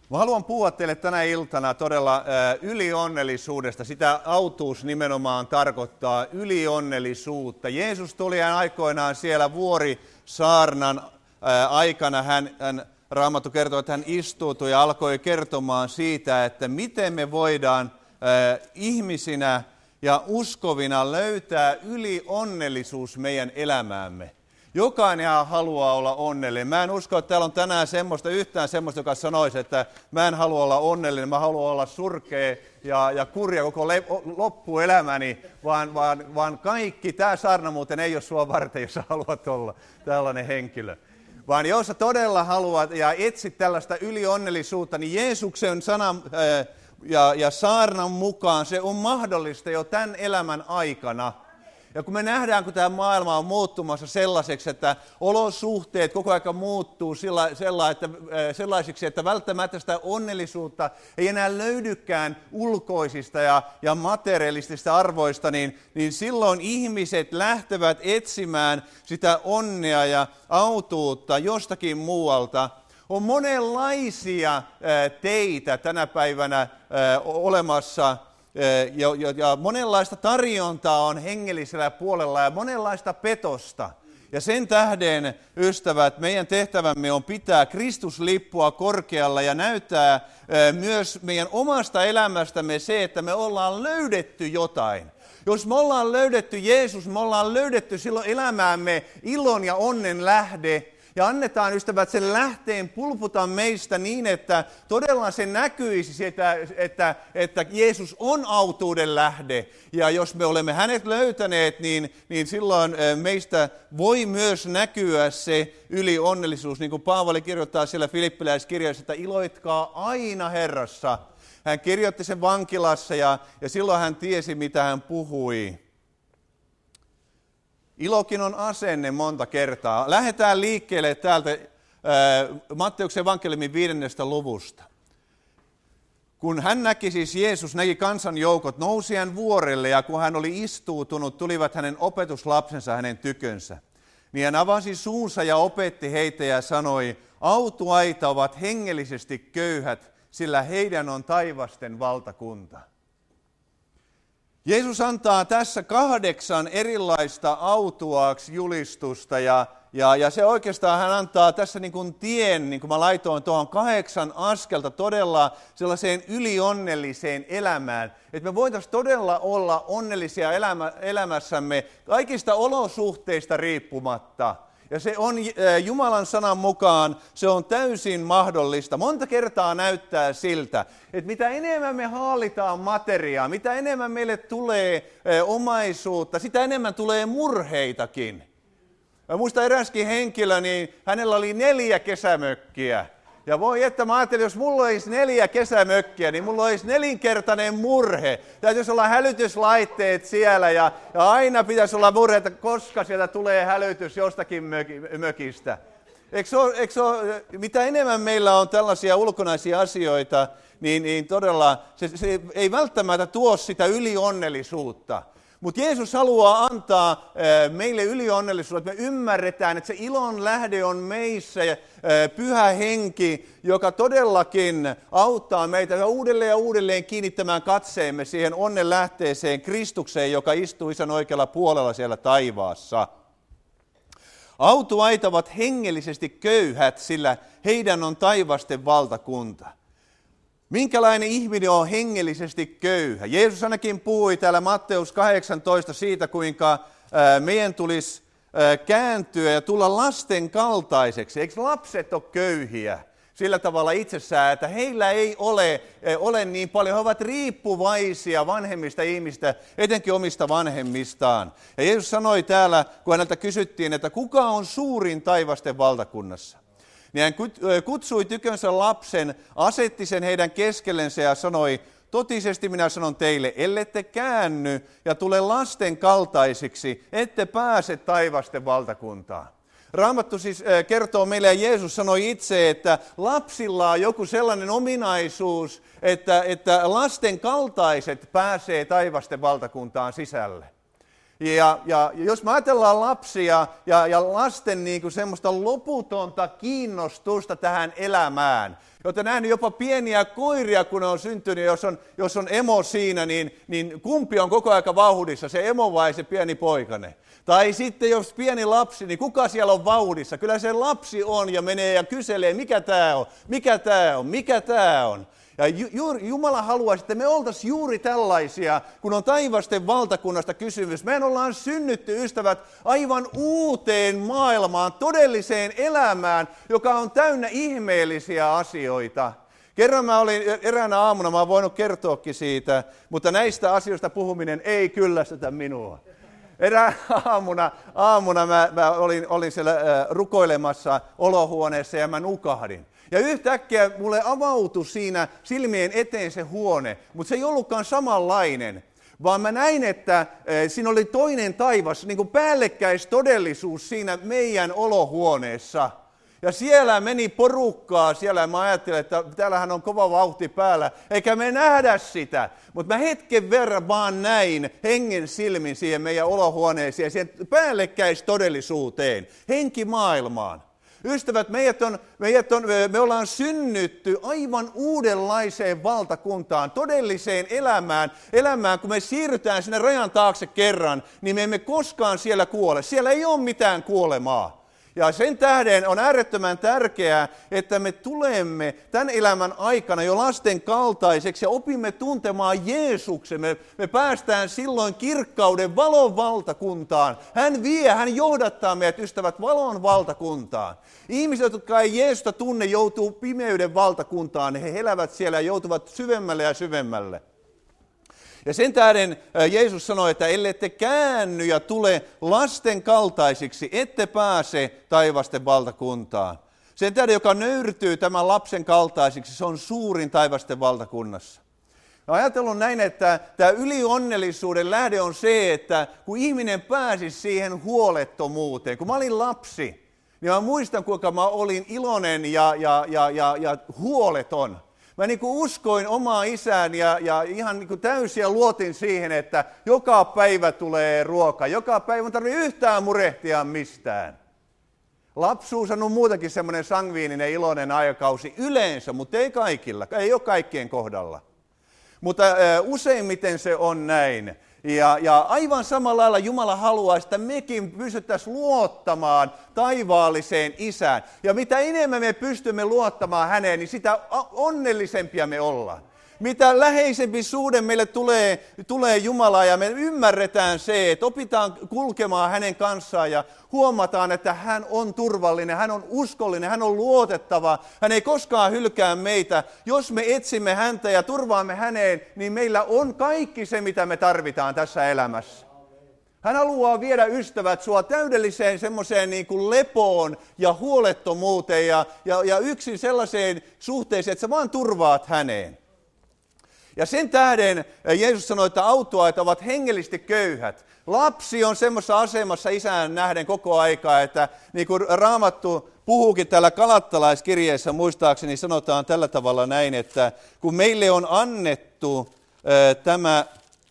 Mä haluan puhua teille tänä iltana todella ylionnellisuudesta. Sitä autuus nimenomaan tarkoittaa ylionnellisuutta. Jeesus tuli aikoinaan siellä vuorisaarnan aikana. Raamattu kertoo, että hän istuutui ja alkoi kertomaan siitä, että miten me voidaan ihmisinä ja uskovina löytää ylionnellisuus meidän elämäämme. Jokainen haluaa olla onnellinen. Mä en usko, että täällä on tänään yhtään semmoista, joka sanoisi, että mä en halua olla mä haluan olla surkea ja kurja koko loppuelämäni, vaan kaikki, tämä saarna muuten ei ole sua varten, jos sä haluat olla tällainen henkilö. Vaan jos sä todella haluat ja etsit tällaista ylionnellisuutta, niin Jeesuksen sanan ja saarnan mukaan se on mahdollista jo tämän elämän aikana. Ja kun me nähdään, kun tämä maailma on muuttumassa sellaiseksi, että olosuhteet koko ajan muuttuu sellaisiksi, että välttämättä sitä onnellisuutta ei enää löydykään ulkoisista ja materialistisista arvoista, niin silloin ihmiset lähtevät etsimään sitä onnea ja autuutta jostakin muualta. On monenlaisia teitä tänä päivänä olemassa. Ja monenlaista tarjontaa on hengellisellä puolella ja monenlaista petosta. Ja sen tähden, ystävät, meidän tehtävämme on pitää Kristuslippua korkealla ja näyttää myös meidän omasta elämästämme se, että me ollaan löydetty jotain. Jos me ollaan löydetty Jeesus, me ollaan löydetty silloin elämäämme ilon ja onnen lähde. Ja annetaan, ystävät, sen lähteen pulputa meistä niin, että todella se näkyisi, että Jeesus on autuuden lähde. Ja jos me olemme hänet löytäneet, niin silloin meistä voi myös näkyä se ylionnellisuus. Niin kuin Paavali kirjoittaa siellä Filippiläiskirjassa, että iloitkaa aina Herrassa. Hän kirjoitti sen vankilassa ja silloin hän tiesi, mitä hän puhui. Ilokin on asenne monta kertaa. Lähdetään liikkeelle täältä Matteuksen evankeliumin 5. luvusta. Kun hän näki, siis Jeesus näki kansanjoukot, nousi hän vuorelle ja kun hän oli istuutunut, tulivat hänen opetuslapsensa hänen tykönsä. Niin hän avasi suunsa ja opetti heitä ja sanoi, autuaita ovat hengellisesti köyhät, sillä heidän on taivasten valtakunta. Jeesus antaa tässä 8 erilaista autuaaksi julistusta ja se oikeastaan hän antaa tässä niin kuin tien, niin kuin mä laitoin tuohon 8 askelta todella sellaiseen ylionnelliseen elämään. Että me voitaisiin todella olla onnellisia elämässämme kaikista olosuhteista riippumatta. Ja se on Jumalan sanan mukaan, se on täysin mahdollista. Monta kertaa näyttää siltä, että mitä enemmän me haalitaan materiaa, mitä enemmän meille tulee omaisuutta, sitä enemmän tulee murheitakin. Mä muistan eräskin henkilö, niin hänellä oli 4 kesämökkiä. Ja voi että mä ajattelin, jos mulla olisi 4 kesämökkiä, niin mulla olisi 4-kertainen murhe. Täytyisi olla hälytyslaitteet siellä ja aina pitäisi olla murhe, että koska sieltä tulee hälytys jostakin mökistä. Eikö ole, mitä enemmän meillä on tällaisia ulkonaisia asioita, niin todella se ei välttämättä tuo sitä ylionnellisuutta. Mutta Jeesus haluaa antaa meille ylionnellisuutta, että me ymmärretään, että se ilon lähde on meissä, pyhä henki, joka todellakin auttaa meitä ja uudelleen kiinnittämään katseemme siihen onnen lähteeseen Kristukseen, joka istuu Isän oikealla puolella siellä taivaassa. Autuaita ovat hengellisesti köyhät, sillä heidän on taivasten valtakunta. Minkälainen ihminen on hengellisesti köyhä? Jeesus ainakin puhui täällä Matteus 18 siitä, kuinka meidän tulisi kääntyä ja tulla lasten kaltaiseksi. Eikö lapset ole köyhiä sillä tavalla itsessään, että heillä ei ole niin paljon, he ovat riippuvaisia vanhemmista ihmistä, etenkin omista vanhemmistaan. Ja Jeesus sanoi täällä, kun häneltä kysyttiin, että kuka on suurin taivasten valtakunnassa? Niin hän kutsui tykönsä lapsen, asetti sen heidän keskellensä ja sanoi, totisesti minä sanon teille, ellette käänny ja tule lasten kaltaisiksi, ette pääse taivasten valtakuntaan. Raamattu siis kertoo meille, ja Jeesus sanoi itse, että lapsilla on joku sellainen ominaisuus, että lasten kaltaiset pääsee taivasten valtakuntaan sisälle. Ja jos me ajatellaan lapsia ja lasten niin kuin semmoista loputonta kiinnostusta tähän elämään, Olette nähneet jopa pieniä koiria, kun on syntynyt, jos on emo siinä, niin kumpi on koko aika vauhdissa, se emo vai se pieni poikane? Tai sitten jos pieni lapsi, niin kuka siellä on vauhdissa? Kyllä se lapsi on ja menee ja kyselee, mikä tämä on, mikä tämä on, mikä tämä on. Ja Jumala haluaisi, että me oltaisiin juuri tällaisia, kun on taivasten valtakunnasta kysymys. Me ollaan synnytty, ystävät, aivan uuteen maailmaan, todelliseen elämään, joka on täynnä ihmeellisiä asioita. Kerran mä olin eräänä aamuna, mä oon voinut kertoakin siitä, mutta näistä asioista puhuminen ei kyllästytä minua. Eräänä aamuna mä olin siellä rukoilemassa olohuoneessa ja mä nukahdin. Ja yhtäkkiä mulle avautui siinä silmien eteen se huone, mutta se ei ollutkaan samanlainen, vaan mä näin, että siinä oli toinen taivas, niin kuin päällekkäistodellisuus siinä meidän olohuoneessa. Ja siellä meni porukkaa, siellä mä ajattelin, että täällähän on kova vauhti päällä, eikä me nähdä sitä. Mutta mä hetken verran vaan näin hengen silmin siihen meidän olohuoneeseen, siihen päällekkäistodellisuuteen, henkimaailmaan. Ystävät, me ollaan synnytty aivan uudenlaiseen valtakuntaan, todelliseen elämään, kun me siirrytään sinne rajan taakse kerran, niin me emme koskaan siellä kuole. Siellä ei ole mitään kuolemaa. Ja sen tähden on äärettömän tärkeää, että me tulemme tämän elämän aikana jo lasten kaltaiseksi ja opimme tuntemaan Jeesuksen. Me päästään silloin kirkkauden valon valtakuntaan. Hän johdattaa meidät, ystävät, valon valtakuntaan. Ihmiset, jotka ei Jeesusta tunne, joutuu pimeyden valtakuntaan. He elävät siellä ja joutuvat syvemmälle ja syvemmälle. Ja sen tähden Jeesus sanoi, että ellette käänny ja tule lasten kaltaisiksi, ette pääse taivasten valtakuntaan. Sen tähden, joka nöyrtyy tämän lapsen kaltaisiksi, se on suurin taivasten valtakunnassa. Olen ajatellut näin, että tämä ylionnellisuuden lähde on se, että kun ihminen pääsisi siihen huolettomuuteen, kun mä olin lapsi, niin mä muistan, kuinka mä olin iloinen ja huoleton. Mä niin kuin uskoin omaa isään ja ihan niin kuin täysin luotin siihen, että joka päivä tulee ruoka, joka päivä ei tarvitse yhtään murehtia mistään. Lapsuus on muutakin semmoinen sangviininen iloinen aikakausi yleensä, mutta ei kaikilla, ei ole kaikkien kohdalla. Mutta useimmiten se on näin. Ja aivan samalla lailla Jumala haluaa, että mekin pystyttäisiin luottamaan taivaalliseen Isään. Ja mitä enemmän me pystymme luottamaan häneen, niin sitä onnellisempia me ollaan. Mitä läheisempi suhde meille tulee Jumalaa ja me ymmärretään se, että opitaan kulkemaan hänen kanssaan ja huomataan, että hän on turvallinen, hän on uskollinen, hän on luotettava, hän ei koskaan hylkää meitä. Jos me etsimme häntä ja turvaamme häneen, niin meillä on kaikki se, mitä me tarvitaan tässä elämässä. Hän haluaa viedä, ystävät, sua täydelliseen semmoiseen niin kuin lepoon ja huolettomuuteen ja yksin sellaiseen suhteeseen, että sä vaan turvaat häneen. Ja sen tähden Jeesus sanoi, että autuaat ovat hengellisesti köyhät. Lapsi on semmoisessa asemassa isään nähden koko aikaa, että niin kuin Raamattu puhuukin täällä Galattalaiskirjeessä, muistaakseni sanotaan tällä tavalla näin, että kun meille on annettu tämä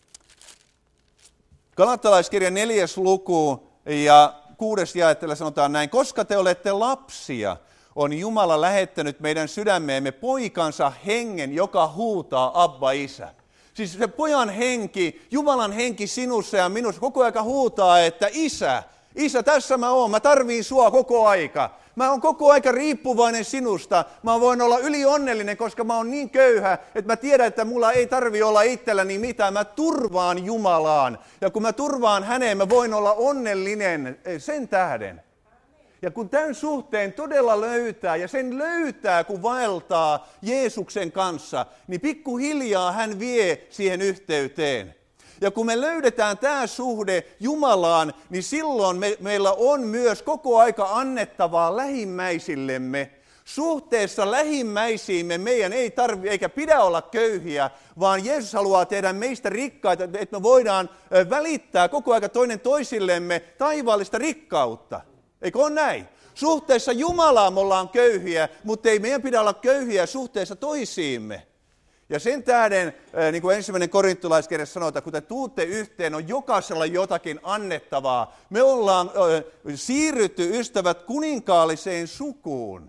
Galattalaiskirjan 4. luku ja 6. jaettele sanotaan näin, koska te olette lapsia, on Jumala lähettänyt meidän sydämeemme poikansa hengen, joka huutaa Abba Isä. Siis se pojan henki, Jumalan henki sinussa ja minussa koko aika huutaa, että Isä, tässä mä oon, mä tarviin sua koko aika. Mä oon koko aika riippuvainen sinusta. Mä voin olla ylionnellinen, koska mä oon niin köyhä, että mä tiedän, että mulla ei tarvi olla itselläni mitään. Mä turvaan Jumalaan. Ja kun mä turvaan häneen, mä voin olla onnellinen sen tähden. Ja kun tämän suhteen todella löytää, ja sen löytää, kun vaeltaa Jeesuksen kanssa, niin pikkuhiljaa hän vie siihen yhteyteen. Ja kun me löydetään tämä suhde Jumalaan, niin silloin meillä on myös koko aika annettavaa lähimmäisillemme. Suhteessa lähimmäisiimme meidän ei tarvitse eikä pidä olla köyhiä, vaan Jeesus haluaa tehdä meistä rikkaita, että me voidaan välittää koko aika toinen toisillemme taivaallista rikkautta. Eikö ole näin? Suhteessa Jumalaan me ollaan köyhiä, mutta ei meidän pidä olla köyhiä suhteessa toisiimme. Ja sen tähden, niin kuin 1. korintolaiskirjassa sanotaan, kun te tuutte yhteen, on jokaisella jotakin annettavaa. Me ollaan siirrytty, ystävät, kuninkaalliseen sukuun.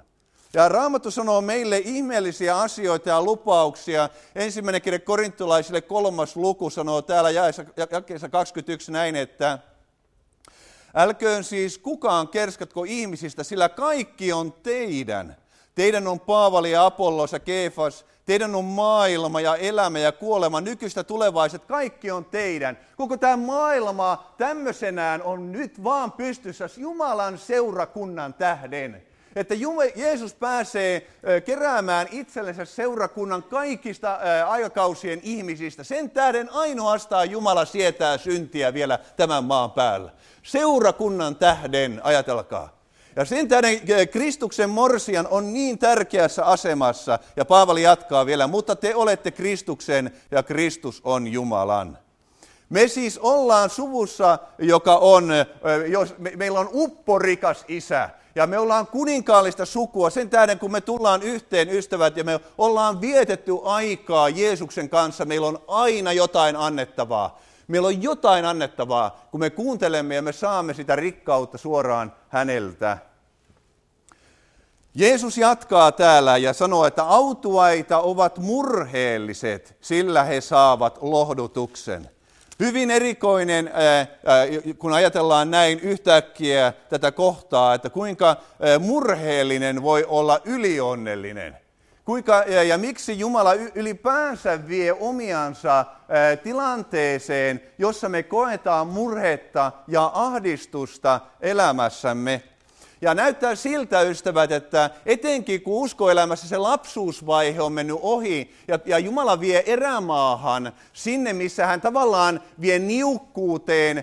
Ja Raamattu sanoo meille ihmeellisiä asioita ja lupauksia. Ensimmäinen kirje korintolaisille 3. luku sanoo täällä jakeessa 21 näin, että älköön siis kukaan kerskatko ihmisistä, sillä kaikki on teidän. Teidän on Paavali ja Apollos ja Keefas, teidän on maailma ja elämä ja kuolema, nykyistä tulevaiset, kaikki on teidän. Koko tämä maailma tämmöisenään on nyt vaan pystyssä Jumalan seurakunnan tähden. Että Jeesus pääsee keräämään itsellensä seurakunnan kaikista aikakausien ihmisistä. Sen tähden ainoastaan Jumala sietää syntiä vielä tämän maan päällä. Seurakunnan tähden, ajatelkaa. Ja sen tähden Kristuksen morsian on niin tärkeässä asemassa, ja Paavali jatkaa vielä, mutta te olette Kristuksen ja Kristus on Jumalan. Me siis ollaan suvussa, joka on, meillä on upporikas isä, ja me ollaan kuninkaallista sukua sen tähden, kun me tullaan yhteen ystävät, ja me ollaan vietetty aikaa Jeesuksen kanssa, meillä on aina jotain annettavaa. Meillä on jotain annettavaa, kun me kuuntelemme ja me saamme sitä rikkautta suoraan häneltä. Jeesus jatkaa täällä ja sanoo, että autuaita ovat murheelliset, sillä he saavat lohdutuksen. Hyvin erikoinen, kun ajatellaan näin yhtäkkiä tätä kohtaa, että kuinka murheellinen voi olla ylionnellinen. Kuinka ja miksi Jumala ylipäänsä vie omiansa tilanteeseen, jossa me koetaan murhetta ja ahdistusta elämässämme. Ja näyttää siltä, ystävät, että etenkin kun uskoelämässä se lapsuusvaihe on mennyt ohi ja Jumala vie erämaahan sinne, missä hän tavallaan vie niukkuuteen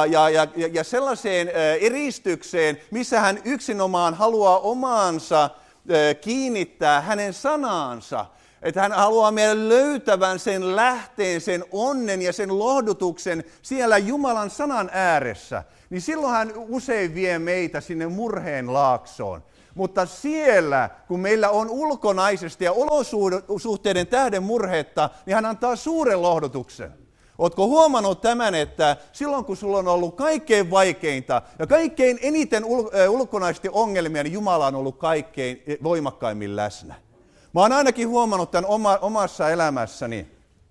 ja sellaiseen eristykseen, missä hän yksinomaan haluaa omaansa kiinnittää hänen sanaansa. Että hän haluaa meidän löytävän sen lähteen, sen onnen ja sen lohdutuksen siellä Jumalan sanan ääressä. Niin silloin hän usein vie meitä sinne murheen laaksoon. Mutta siellä, kun meillä on ulkonaisesti ja olosuhteiden tähden murhetta, niin hän antaa suuren lohdutuksen. Oletko huomannut tämän, että silloin kun sulla on ollut kaikkein vaikeinta ja kaikkein eniten ulkonaisesti ongelmia, niin Jumala on ollut kaikkein voimakkaimmin läsnä. Mä oon ainakin huomannut tämän omassa elämässäni.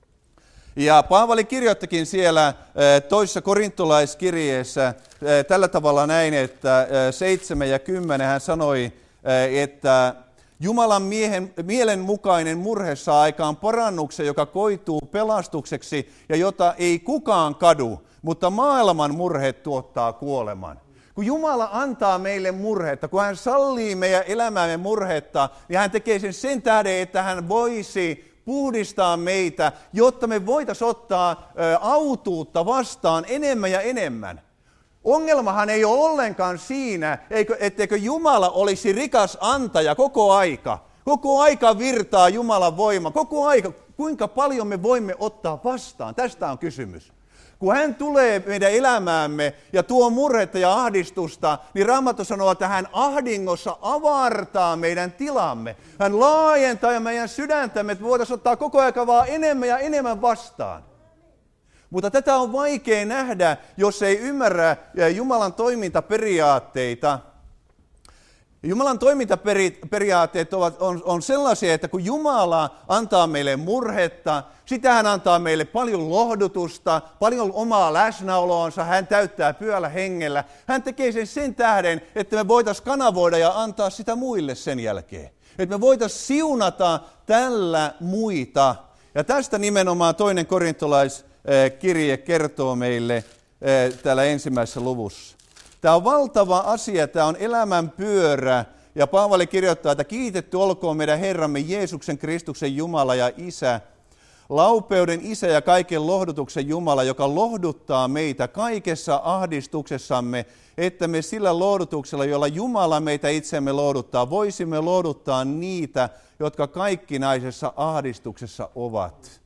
Ja Paavali kirjoittikin siellä toisessa korintolaiskirjeessä tällä tavalla näin, että 7 ja 10 hän sanoi, että Jumalan mielenmukainen murhe saa aikaan parannuksen, joka koituu pelastukseksi ja jota ei kukaan kadu, mutta maailman murhe tuottaa kuoleman. Kun Jumala antaa meille murhetta, kun hän sallii meidän elämäämme murhetta, niin hän tekee sen tähden, että hän voisi puhdistaa meitä, jotta me voitaisiin ottaa autuutta vastaan enemmän ja enemmän. Ongelmahan ei ole ollenkaan siinä, etteikö Jumala olisi rikas antaja koko aika. Koko aika virtaa Jumalan voima, koko aika, kuinka paljon me voimme ottaa vastaan. Tästä on kysymys. Kun hän tulee meidän elämäämme ja tuo murhetta ja ahdistusta, niin Raamattu sanoo, että hän ahdingossa avartaa meidän tilamme. Hän laajentaa meidän sydäntämme, että voitaisiin ottaa koko ajan vaan enemmän ja enemmän vastaan. Mutta tätä on vaikea nähdä, jos ei ymmärrä Jumalan toimintaperiaatteita. Jumalan toimintaperiaatteet on sellaisia, että kun Jumala antaa meille murhetta, sitä hän antaa meille paljon lohdutusta, paljon omaa läsnäoloansa, hän täyttää Pyhällä Hengellä. Hän tekee sen tähden, että me voitaisiin kanavoida ja antaa sitä muille sen jälkeen. Että me voitaisiin siunata tällä muita. Ja tästä nimenomaan toinen korintolaiskirje kertoo meille täällä 1. luvussa. Tämä on valtava asia, tämä on elämän pyörä. Ja Paavali kirjoittaa, että kiitetty olkoon meidän Herramme Jeesuksen Kristuksen Jumala ja Isä, laupeuden Isä ja kaiken lohdutuksen Jumala, joka lohduttaa meitä kaikessa ahdistuksessamme, että me sillä lohdutuksella, jolla Jumala meitä itsemme lohduttaa, voisimme lohduttaa niitä, jotka kaikkinaisessa ahdistuksessa ovat.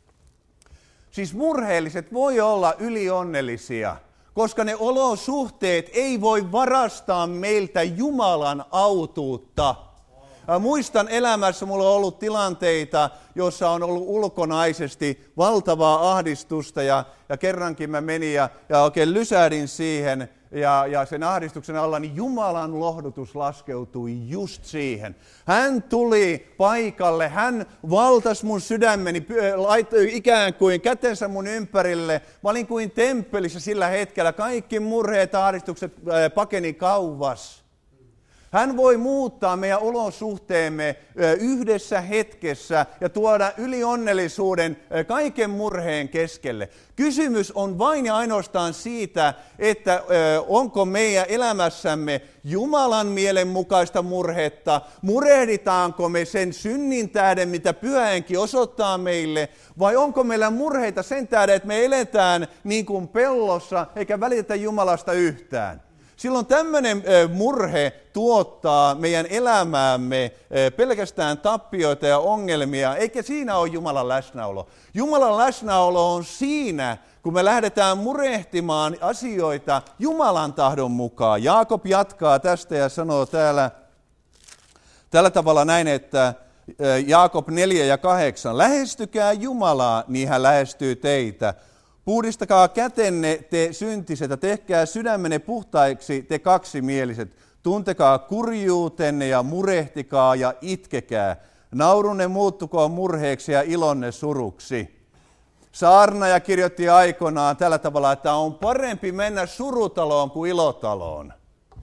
Siis murheelliset voi olla ylionnellisia, koska ne olosuhteet ei voi varastaa meiltä Jumalan autuutta. Muistan elämässä, mulla on ollut tilanteita, joissa on ollut ulkonaisesti valtavaa ahdistusta ja kerrankin mä menin ja oikein lysähdin siihen ja sen ahdistuksen alla, niin Jumalan lohdutus laskeutui just siihen. Hän tuli paikalle, hän valtasi mun sydämeni, laittoi ikään kuin kätensä mun ympärille. Mä olin kuin temppelissä sillä hetkellä, kaikki murheet, ahdistukset pakeni kauas. Hän voi muuttaa meidän olosuhteemme yhdessä hetkessä ja tuoda ylionnellisuuden kaiken murheen keskelle. Kysymys on vain ja ainoastaan siitä, että onko meidän elämässämme Jumalan mielen mukaista murhetta, murehditaanko me sen synnin tähden, mitä Pyhä Henki osoittaa meille, vai onko meillä murheita sen tähden, että me eletään niin kuin pellossa eikä välitetä Jumalasta yhtään. Silloin tämmöinen murhe tuottaa meidän elämäämme pelkästään tappioita ja ongelmia, eikä siinä ole Jumalan läsnäolo. Jumalan läsnäolo on siinä, kun me lähdetään murehtimaan asioita Jumalan tahdon mukaan. Jaakob jatkaa tästä ja sanoo tällä tavalla näin, että Jaakob 4:8, lähestykää Jumalaa, niin hän lähestyy teitä. Puhdistakaa kätenne, te syntiset, ja tehkää sydämenne puhtaiksi, te kaksimieliset. Tuntekaa kurjuutenne ja murehtikaa ja itkekää. Naurunne muuttukoon murheeksi ja ilonne suruksi. Saarnaaja kirjoitti aikoinaan tällä tavalla, että on parempi mennä surutaloon kuin ilotaloon.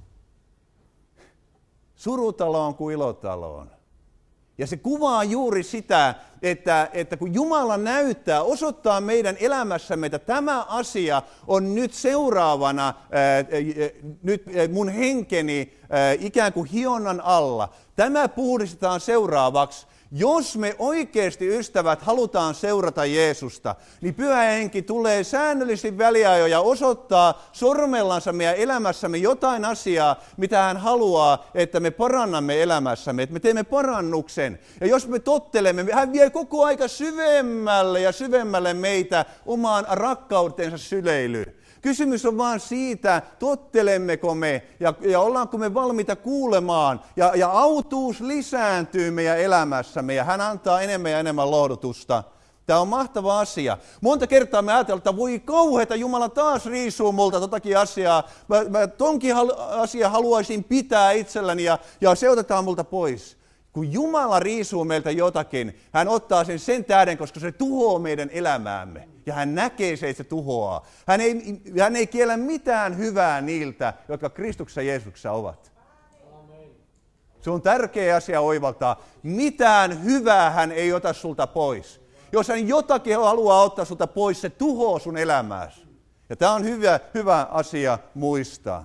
Surutaloon kuin ilotaloon. Ja se kuvaa juuri sitä, että kun Jumala näyttää, osoittaa meidän elämässämme, että tämä asia on nyt seuraavana, nyt mun henkeni ikään kuin hionnan alla. Tämä puhdistetaan seuraavaksi. Jos me oikeasti, ystävät, halutaan seurata Jeesusta, niin Pyhä Henki tulee säännöllisin väliajoin ja osoittaa sormellansa meidän elämässämme jotain asiaa, mitä hän haluaa, että me parannamme elämässämme, että me teemme parannuksen. Ja jos me tottelemme, hän vie koko aika syvemmälle ja syvemmälle meitä omaan rakkautensa syleilyyn. Kysymys on vaan siitä, tottelemmeko me ja ollaanko me valmiita kuulemaan. Ja autuus lisääntyy meidän elämässämme ja hän antaa enemmän ja enemmän lohdutusta. Tämä on mahtava asia. Monta kertaa me ajatellaan, että voi kauheata, Jumala taas riisuu multa totakin asiaa. Mä tonkin asia haluaisin pitää itselläni ja se otetaan multa pois. Kun Jumala riisuu meiltä jotakin, hän ottaa sen tähden, koska se tuhoaa meidän elämäämme. Ja hän näkee se, että se tuhoaa. Hän ei kiellä mitään hyvää niiltä, jotka Kristuksessa Jeesuksessa ovat. Se on tärkeä asia oivaltaa. Mitään hyvää hän ei ota sulta pois. Jos hän jotakin haluaa ottaa sulta pois, se tuhoaa sun elämääsi. Ja tämä on hyvä asia muistaa.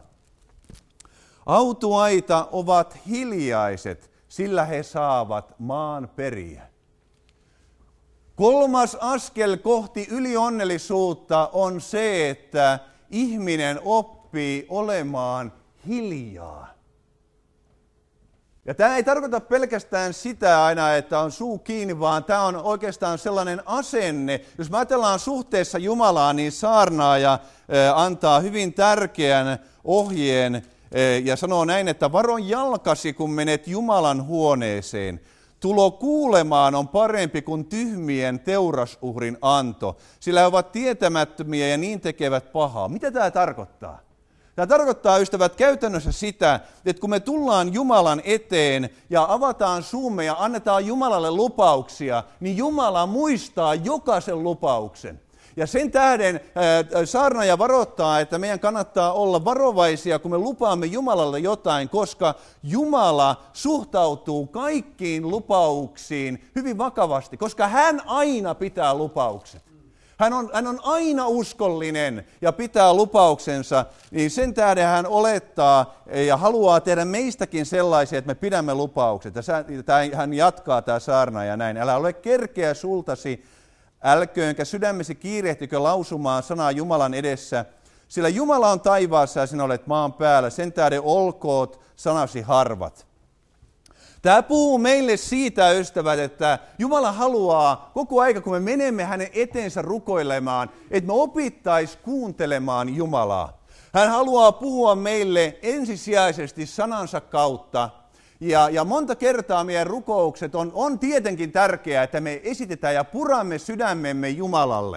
Autuaita ovat hiljaiset, sillä he saavat maan periä. Kolmas askel kohti ylionnellisuutta on se, että ihminen oppii olemaan hiljaa. Ja tämä ei tarkoita pelkästään sitä aina, että on suu kiinni, vaan tämä on oikeastaan sellainen asenne. Jos me ajatellaan suhteessa Jumalaan, niin saarnaaja antaa hyvin tärkeän ohjeen ja sanoo näin, että varo jalkasi, kun menet Jumalan huoneeseen. Tulo kuulemaan on parempi kuin tyhmien teurasuhrin anto, sillä he ovat tietämättömiä ja niin tekevät pahaa. Mitä tämä tarkoittaa? Tämä tarkoittaa, ystävät, käytännössä sitä, että kun me tullaan Jumalan eteen ja avataan suumme ja annetaan Jumalalle lupauksia, niin Jumala muistaa jokaisen lupauksen. Ja sen tähden saarnaaja varoittaa, että meidän kannattaa olla varovaisia, kun me lupaamme Jumalalle jotain, koska Jumala suhtautuu kaikkiin lupauksiin hyvin vakavasti, koska hän aina pitää lupaukset. Hän on aina uskollinen ja pitää lupauksensa, niin sen tähden hän olettaa ja haluaa tehdä meistäkin sellaisia, että me pidämme lupaukset. Ja hän jatkaa tämä saarnaaja näin, älä ole kerkeä sultasi, älköönkä sydämesi kiirehtikö lausumaan sanaa Jumalan edessä, sillä Jumala on taivaassa ja sinä olet maan päällä, sen tähden olkoot sanasi harvat. Tämä puhuu meille siitä, ystävät, että Jumala haluaa koko aika, kun me menemme hänen eteensä rukoilemaan, että me opittaisiin kuuntelemaan Jumalaa. Hän haluaa puhua meille ensisijaisesti sanansa kautta. Ja monta kertaa meidän rukoukset on tietenkin tärkeää, että me esitetään ja puramme sydämemme Jumalalle.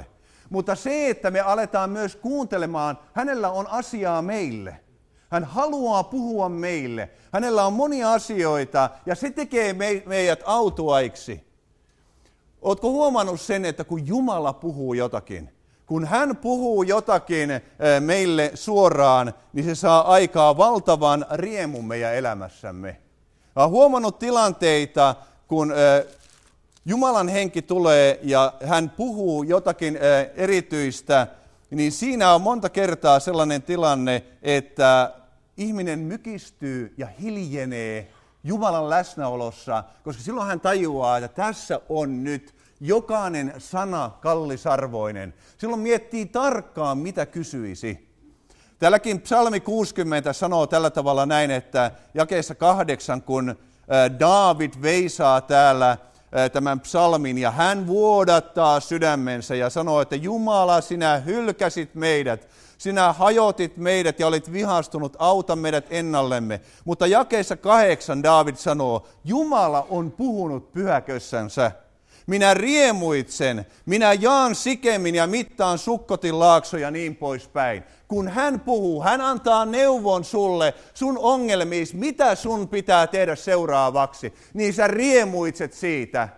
Mutta se, että me aletaan myös kuuntelemaan, hänellä on asiaa meille. Hän haluaa puhua meille. Hänellä on monia asioita ja se tekee meidät autuaiksi. Oletko huomannut sen, että kun Jumala puhuu jotakin, kun hän puhuu jotakin meille suoraan, niin se saa aikaa valtavan riemun meidän elämässämme. Olen huomannut tilanteita, kun Jumalan henki tulee ja hän puhuu jotakin erityistä, niin siinä on monta kertaa sellainen tilanne, että ihminen mykistyy ja hiljenee Jumalan läsnäolossa, koska silloin hän tajuaa, että tässä on nyt jokainen sana kallisarvoinen. Silloin miettii tarkkaan, mitä kysyisi. Täälläkin psalmi 60 sanoo tällä tavalla näin, että jakeessa 8, kun Daavid veisaa täällä tämän psalmin ja hän vuodattaa sydämensä ja sanoo, että Jumala, sinä hylkäsit meidät, sinä hajotit meidät ja olit vihastunut, auta meidät ennallemme. Mutta jakeessa 8 Daavid sanoo, Jumala on puhunut pyhäkössänsä. Minä riemuitsen, minä jaan Sikemin ja mittaan Sukkotin laaksoja ja niin poispäin. Kun hän puhuu, hän antaa neuvon sulle, sun ongelmiisi, mitä sun pitää tehdä seuraavaksi, niin sä riemuitset siitä.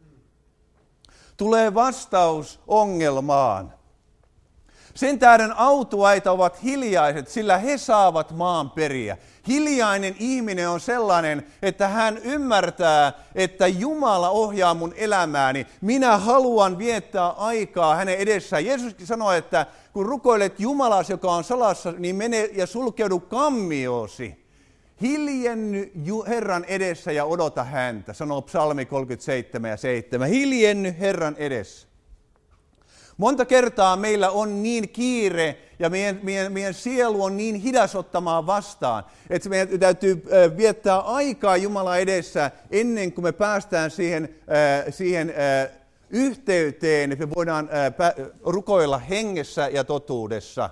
Tulee vastaus ongelmaan. Sen tähden autuaita ovat hiljaiset, sillä he saavat maan periä. Hiljainen ihminen on sellainen, että hän ymmärtää, että Jumala ohjaa mun elämääni. Minä haluan viettää aikaa hänen edessään. Jeesuskin sanoi, että kun rukoilet Jumalasi, joka on salassa, niin mene ja sulkeudu kammiosi. Hiljenny Herran edessä ja odota häntä, sanoo psalmi 37 ja 7. Hiljenny Herran edessä. Monta kertaa meillä on niin kiire ja meidän sielu on niin hidas ottamaan vastaan, että meidän täytyy viettää aikaa Jumalan edessä ennen kuin me päästään siihen yhteyteen, että me voidaan rukoilla hengessä ja totuudessa.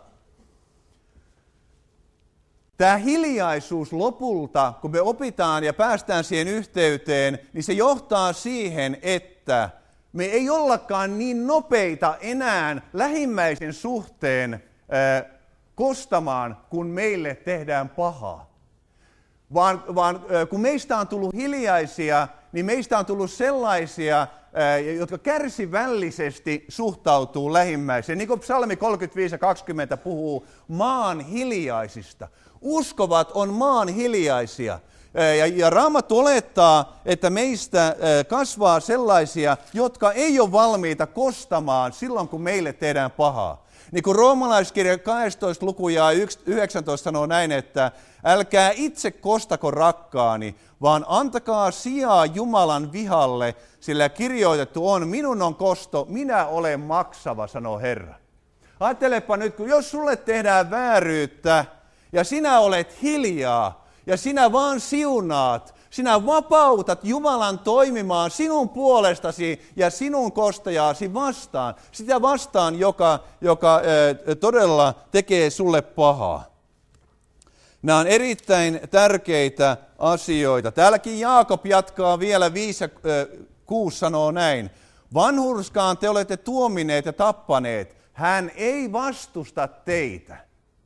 Tämä hiljaisuus lopulta, kun me opitaan ja päästään siihen yhteyteen, niin se johtaa siihen, että me ei ollakaan niin nopeita enää lähimmäisen suhteen kostamaan, kun meille tehdään pahaa. Vaan kun meistä on tullut hiljaisia, niin meistä on tullut sellaisia, jotka kärsivällisesti suhtautuu lähimmäiseen. Niin kuin psalmi 35 ja 20 puhuu maan hiljaisista. Uskovat on maan hiljaisia. Ja Raamattu olettaa, että meistä kasvaa sellaisia, jotka ei ole valmiita kostamaan silloin, kun meille tehdään pahaa. Niin kuin roomalaiskirja 12 luku ja 19 sanoo näin, että älkää itse kostako rakkaani, vaan antakaa sijaa Jumalan vihalle, sillä kirjoitettu on, minun on kosto, minä olen maksava, sanoo Herra. Ajattelepa nyt, kun jos sulle tehdään vääryyttä ja sinä olet hiljaa, ja sinä vaan siunaat, sinä vapautat Jumalan toimimaan sinun puolestasi ja sinun kostajaasi vastaan. Sitä vastaan, joka todella tekee sulle pahaa. Nämä on erittäin tärkeitä asioita. Täälläkin Jaakob jatkaa vielä 5 ja 6 sanoo näin. Vanhurskaan te olette tuomineet ja tappaneet. Hän ei vastusta teitä.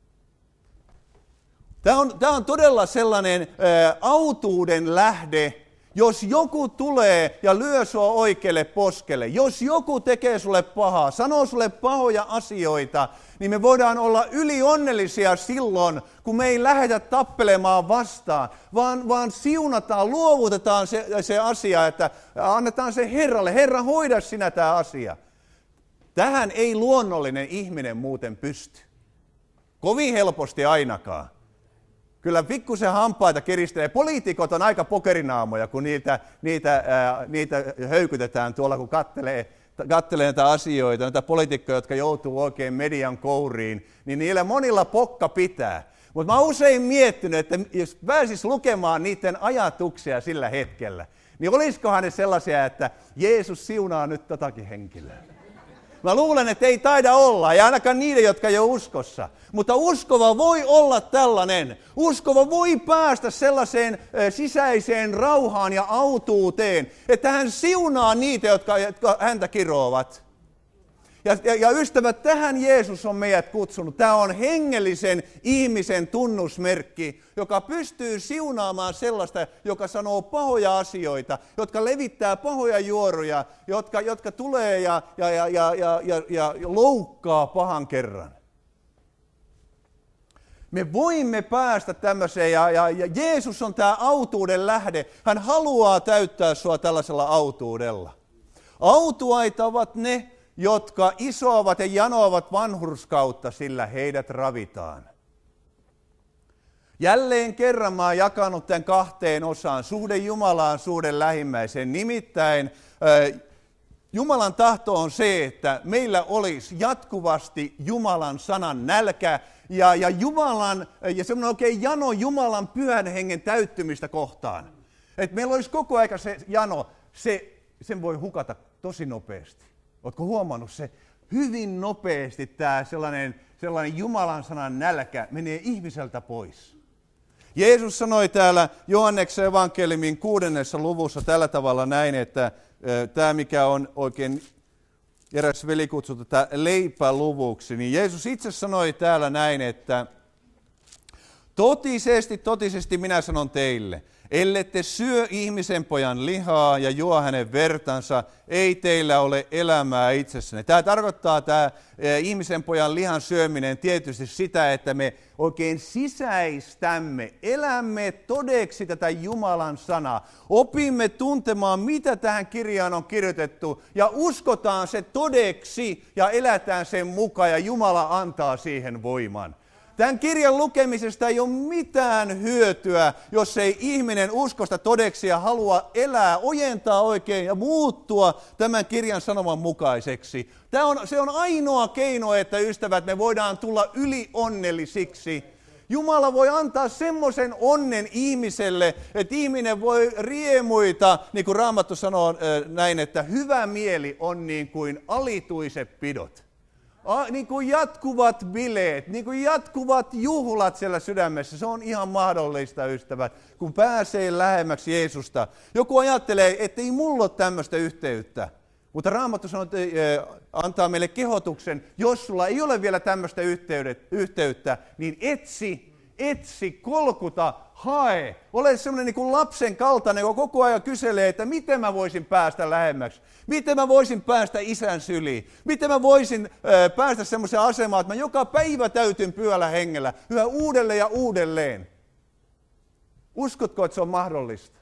Tämä on todella sellainen autuuden lähde, jos joku tulee ja lyö sua oikealle poskelle, jos joku tekee sulle pahaa, sanoo sulle pahoja asioita, niin me voidaan olla ylionnellisia silloin, kun me ei lähdetä tappelemaan vastaan, vaan siunataan, luovutetaan se asia, että annetaan se Herralle. Herra, hoida sinä tämä asia. Tähän ei luonnollinen ihminen muuten pysty. Kovin helposti ainakaan. Kyllä pikkusen hampaita kiristelee. Poliitikot on aika pokerinaamoja, kun niitä höykytetään tuolla, kun kattelee näitä asioita, näitä poliitikkoja, jotka joutuu oikein median kouriin, niin niillä monilla pokka pitää. Mutta mä oon usein miettinyt, että jos pääsis lukemaan niiden ajatuksia sillä hetkellä, niin olisikohan ne sellaisia, että Jeesus siunaa nyt totakin henkilöä. Mä luulen, että ei taida olla, ja ainakaan niiden, jotka ei ole uskossa. Mutta uskova voi olla tällainen. Uskova voi päästä sellaiseen sisäiseen rauhaan ja autuuteen, että hän siunaa niitä, jotka häntä kiroavat. Ja ystävät, tähän Jeesus on meidät kutsunut. Tämä on hengellisen ihmisen tunnusmerkki, joka pystyy siunaamaan sellaista, joka sanoo pahoja asioita, jotka levittää pahoja juoruja, jotka tulee ja loukkaa pahan kerran. Me voimme päästä tämmöiseen, ja Jeesus on tämä autuuden lähde. Hän haluaa täyttää sua tällaisella autuudella. Autuaita ovat ne, jotka isoavat ja janoavat vanhurskautta, sillä heidät ravitaan. Jälleen kerran mä oon jakanut tämän 2 osaan, suhde Jumalaan, suhde lähimmäiseen. Nimittäin Jumalan tahto on se, että meillä olisi jatkuvasti Jumalan sanan nälkä ja Jumalan, ja semmoinen oikein jano Jumalan pyhän hengen täyttymistä kohtaan. Että meillä olisi koko aika se jano, sen voi hukata tosi nopeasti. Oletko huomannut se? Hyvin nopeasti tämä sellainen Jumalan sanan nälkä menee ihmiseltä pois. Jeesus sanoi täällä Johanneksen evankeliumin 6. luvussa tällä tavalla näin, että tämä mikä on oikein eräs veli kutsuttu tätä leipäluvuksi, niin Jeesus itse sanoi täällä näin, että totisesti minä sanon teille, ellette syö ihmisen pojan lihaa ja juo hänen vertansa, ei teillä ole elämää itsessänne. Tämä tarkoittaa tämä ihmisen pojan lihan syöminen tietysti sitä, että me oikein sisäistämme, elämme todeksi tätä Jumalan sanaa. Opimme tuntemaan, mitä tähän kirjaan on kirjoitettu ja uskotaan se todeksi ja elätään sen mukaan ja Jumala antaa siihen voiman. Tämän kirjan lukemisesta ei ole mitään hyötyä, jos ei ihminen uskosta todeksi ja halua elää, ojentaa oikein ja muuttua tämän kirjan sanoman mukaiseksi. Se on ainoa keino, että ystävät, me voidaan tulla ylionnellisiksi. Jumala voi antaa semmoisen onnen ihmiselle, että ihminen voi riemuita, niin kuin Raamattu sanoo näin, että hyvä mieli on niin kuin alituiset pidot. Niin kuin jatkuvat bileet, niin kuin jatkuvat juhlat siellä sydämessä. Se on ihan mahdollista, ystävät, kun pääsee lähemmäksi Jeesusta. Joku ajattelee, että ei mulla ole tämmöistä yhteyttä. Mutta Raamattu sanoo, että antaa meille kehotuksen, jos sulla ei ole vielä tämmöistä yhteyttä, niin etsi, kolkuta, hae. Ole semmoinen niin kuin lapsen kaltainen, joka koko ajan kyselee, että miten mä voisin päästä lähemmäksi. Miten mä voisin päästä isän syliin. Miten mä voisin päästä semmoiseen asemaan, että mä joka päivä täytyn pyhällä hengellä. Yhä uudelleen ja uudelleen. Uskotko, että se on mahdollista?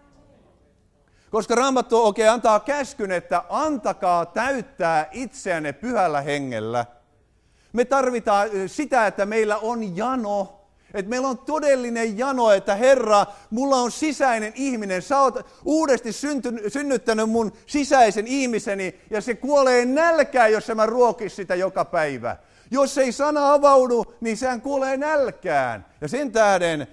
Koska Raamattu oikein antaa käskyn, että antakaa täyttää itseänne pyhällä hengellä. Me tarvitaan sitä, että meillä on jano. Että meillä on todellinen jano, että Herra, mulla on sisäinen ihminen. Sä oot uudesti synnyttänyt mun sisäisen ihmiseni ja se kuolee nälkään, jos mä ruokis sitä joka päivä. Jos ei sana avaudu, niin sehän kuolee nälkään. Ja sen tähden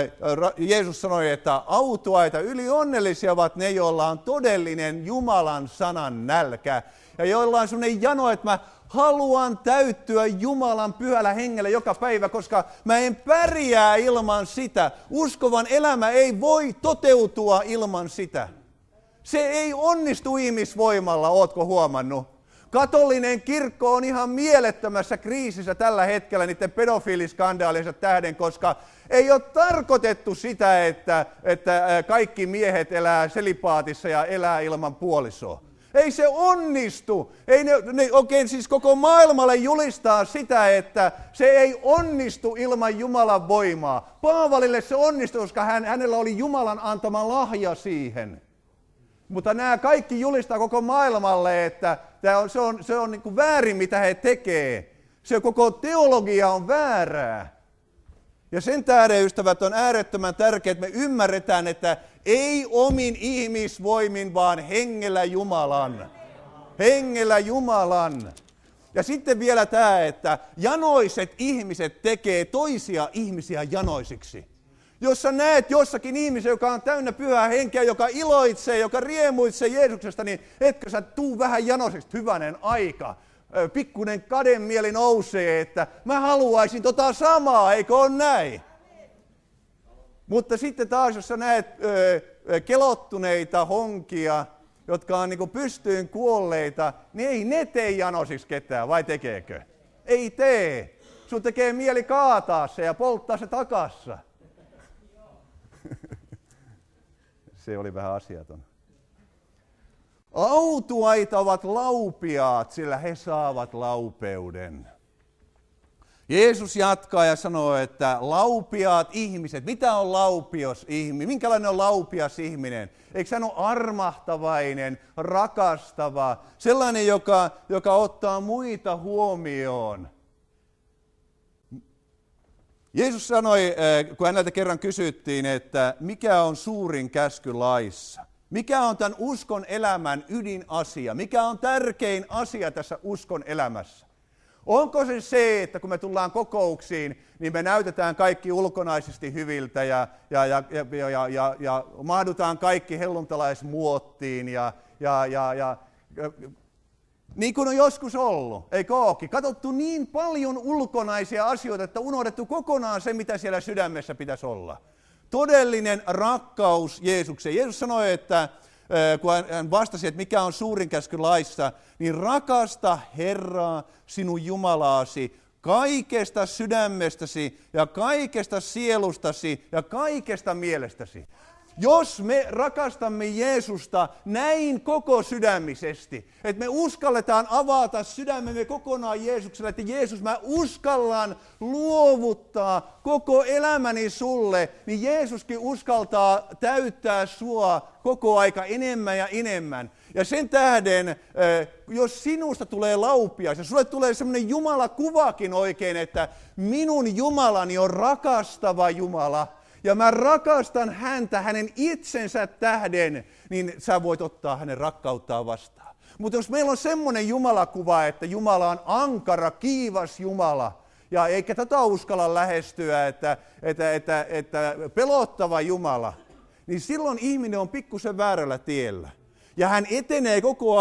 Jeesus sanoi, että autuaita, ylionnellisia ovat ne, joilla on todellinen Jumalan sanan nälkä. Ja joilla on sellainen jano, että mä haluan täyttyä Jumalan pyhällä hengellä joka päivä, koska mä en pärjää ilman sitä. Uskovan elämä ei voi toteutua ilman sitä. Se ei onnistu ihmisvoimalla, ootko huomannut? Katolinen kirkko on ihan mielettömässä kriisissä tällä hetkellä niiden pedofiiliskandaalinsa tähden, koska ei ole tarkoitettu sitä, että kaikki miehet elää selipaatissa ja elää ilman puolisoa. Ei se onnistu. Ei ne oikein siis koko maailmalle julistaa sitä, että se ei onnistu ilman Jumalan voimaa. Paavalille se onnistui, koska hänellä oli Jumalan antama lahja siihen. Mutta nämä kaikki julistaa koko maailmalle, että se on niin kuin väärin, mitä he tekee. Se koko teologia on väärää. Ja sen tähden, ystävät, on äärettömän tärkeää, että me ymmärretään, että ei omin ihmisvoimin, vaan hengellä Jumalan. Hengellä Jumalan. Ja sitten vielä tämä, että janoiset ihmiset tekee toisia ihmisiä janoisiksi. Jos sä näet jossakin ihmisen, joka on täynnä pyhää henkeä, joka iloitsee, joka riemuitsee Jeesuksesta, niin etkö sä tuu vähän janoiseksi, hyvänen aika. Pikkuinen kademieli nousee, että mä haluaisin tota samaa, eikö ole näin? Mutta sitten taas, jos sä näet kelottuneita honkia, jotka on niin pystyyn kuolleita, niin ei ne tee janosiksi ketään, vai tekeekö? Ei tee. Sun tekee mieli kaataa se ja polttaa se takassa. Se oli vähän asiaton. Autuaita ovat laupiaat, sillä he saavat laupeuden. Jeesus jatkaa ja sanoo, että laupiaat ihmiset, mitä on laupias ihminen? Minkälainen on laupias ihminen? Eikö hän ole armahtavainen, rakastava, sellainen, joka ottaa muita huomioon? Jeesus sanoi, kun häneltä kerran kysyttiin, että mikä on suurin käsky laissa? Mikä on tämän uskon elämän ydinasia? Mikä on tärkein asia tässä uskon elämässä? Onko se, että kun me tullaan kokouksiin, niin me näytetään kaikki ulkonaisesti hyviltä ja mahdutaan kaikki helluntalaismuottiin niin kuin on joskus ollut, eikö ookin? Katsottu niin paljon ulkonaisia asioita, että unohdettu kokonaan se, mitä siellä sydämessä pitäisi olla. Todellinen rakkaus Jeesukseen. Jeesus sanoi, että kun hän vastasi, että mikä on suurin käsky laissa, niin rakasta Herraa, sinun Jumalaasi, kaikesta sydämestäsi ja kaikesta sielustasi ja kaikesta mielestäsi. Jos me rakastamme Jeesusta näin koko sydämisesti, että me uskalletaan avata sydämemme kokonaan Jeesukselle, että Jeesus, mä uskallan luovuttaa koko elämäni sulle, niin Jeesuskin uskaltaa täyttää sua koko aika enemmän ja enemmän. Ja sen tähden, jos sinusta tulee laupias, ja sulle tulee semmoinen Jumala-kuvakin oikein, että minun Jumalani on rakastava Jumala, ja mä rakastan häntä hänen itsensä tähden, niin sä voit ottaa hänen rakkauttaan vastaan. Mutta jos meillä on semmoinen Jumalakuva, että Jumala on ankara, kiivas Jumala, ja eikä tätä uskalla lähestyä, että pelottava Jumala, niin silloin ihminen on pikkusen väärällä tiellä. Ja hän etenee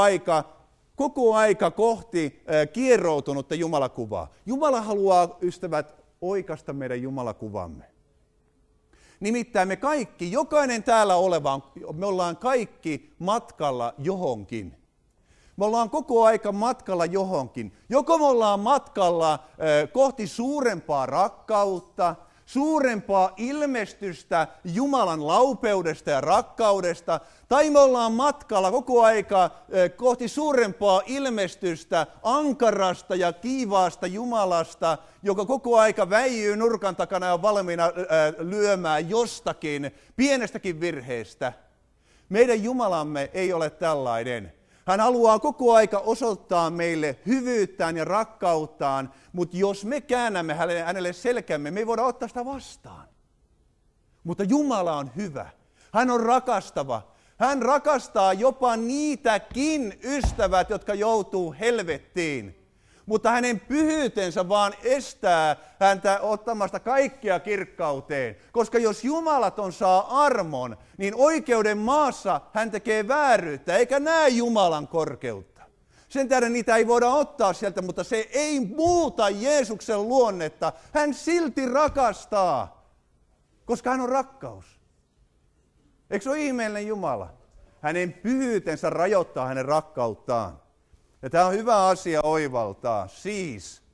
koko aika kohti kieroutunutta Jumalakuvaa. Jumala haluaa, ystävät, oikaista meidän Jumalakuvamme. Nimittäin me kaikki, jokainen täällä oleva, me ollaan kaikki matkalla johonkin. Me ollaan koko aika matkalla johonkin. Joko me ollaan matkalla kohti suurempaa rakkautta, suurempaa ilmestystä Jumalan laupeudesta ja rakkaudesta, tai me ollaan matkalla koko aika kohti suurempaa ilmestystä ankarasta ja kiivaasta Jumalasta, joka koko aika väijyy nurkan takana ja on valmiina lyömään jostakin pienestäkin virheestä. Meidän Jumalamme ei ole tällainen. Hän haluaa koko aika osoittaa meille hyvyyttään ja rakkauttaan, mutta jos me käännämme hänelle selkämme, me ei voida ottaa sitä vastaan. Mutta Jumala on hyvä. Hän on rakastava. Hän rakastaa jopa niitäkin ystävät, jotka joutuu helvettiin. Mutta hänen pyhyytensä vaan estää häntä ottamasta kaikkia kirkkauteen. Koska jos jumalaton saa armon, niin oikeuden maassa hän tekee vääryyttä, eikä näe Jumalan korkeutta. Sen tähden niitä ei voida ottaa sieltä, mutta se ei muuta Jeesuksen luonnetta. Hän silti rakastaa, koska hän on rakkaus. Eikö se ole ihmeellinen Jumala? Hänen pyhyytensä rajoittaa hänen rakkauttaan. Ja tämä on hyvä asia oivaltaa. Siis,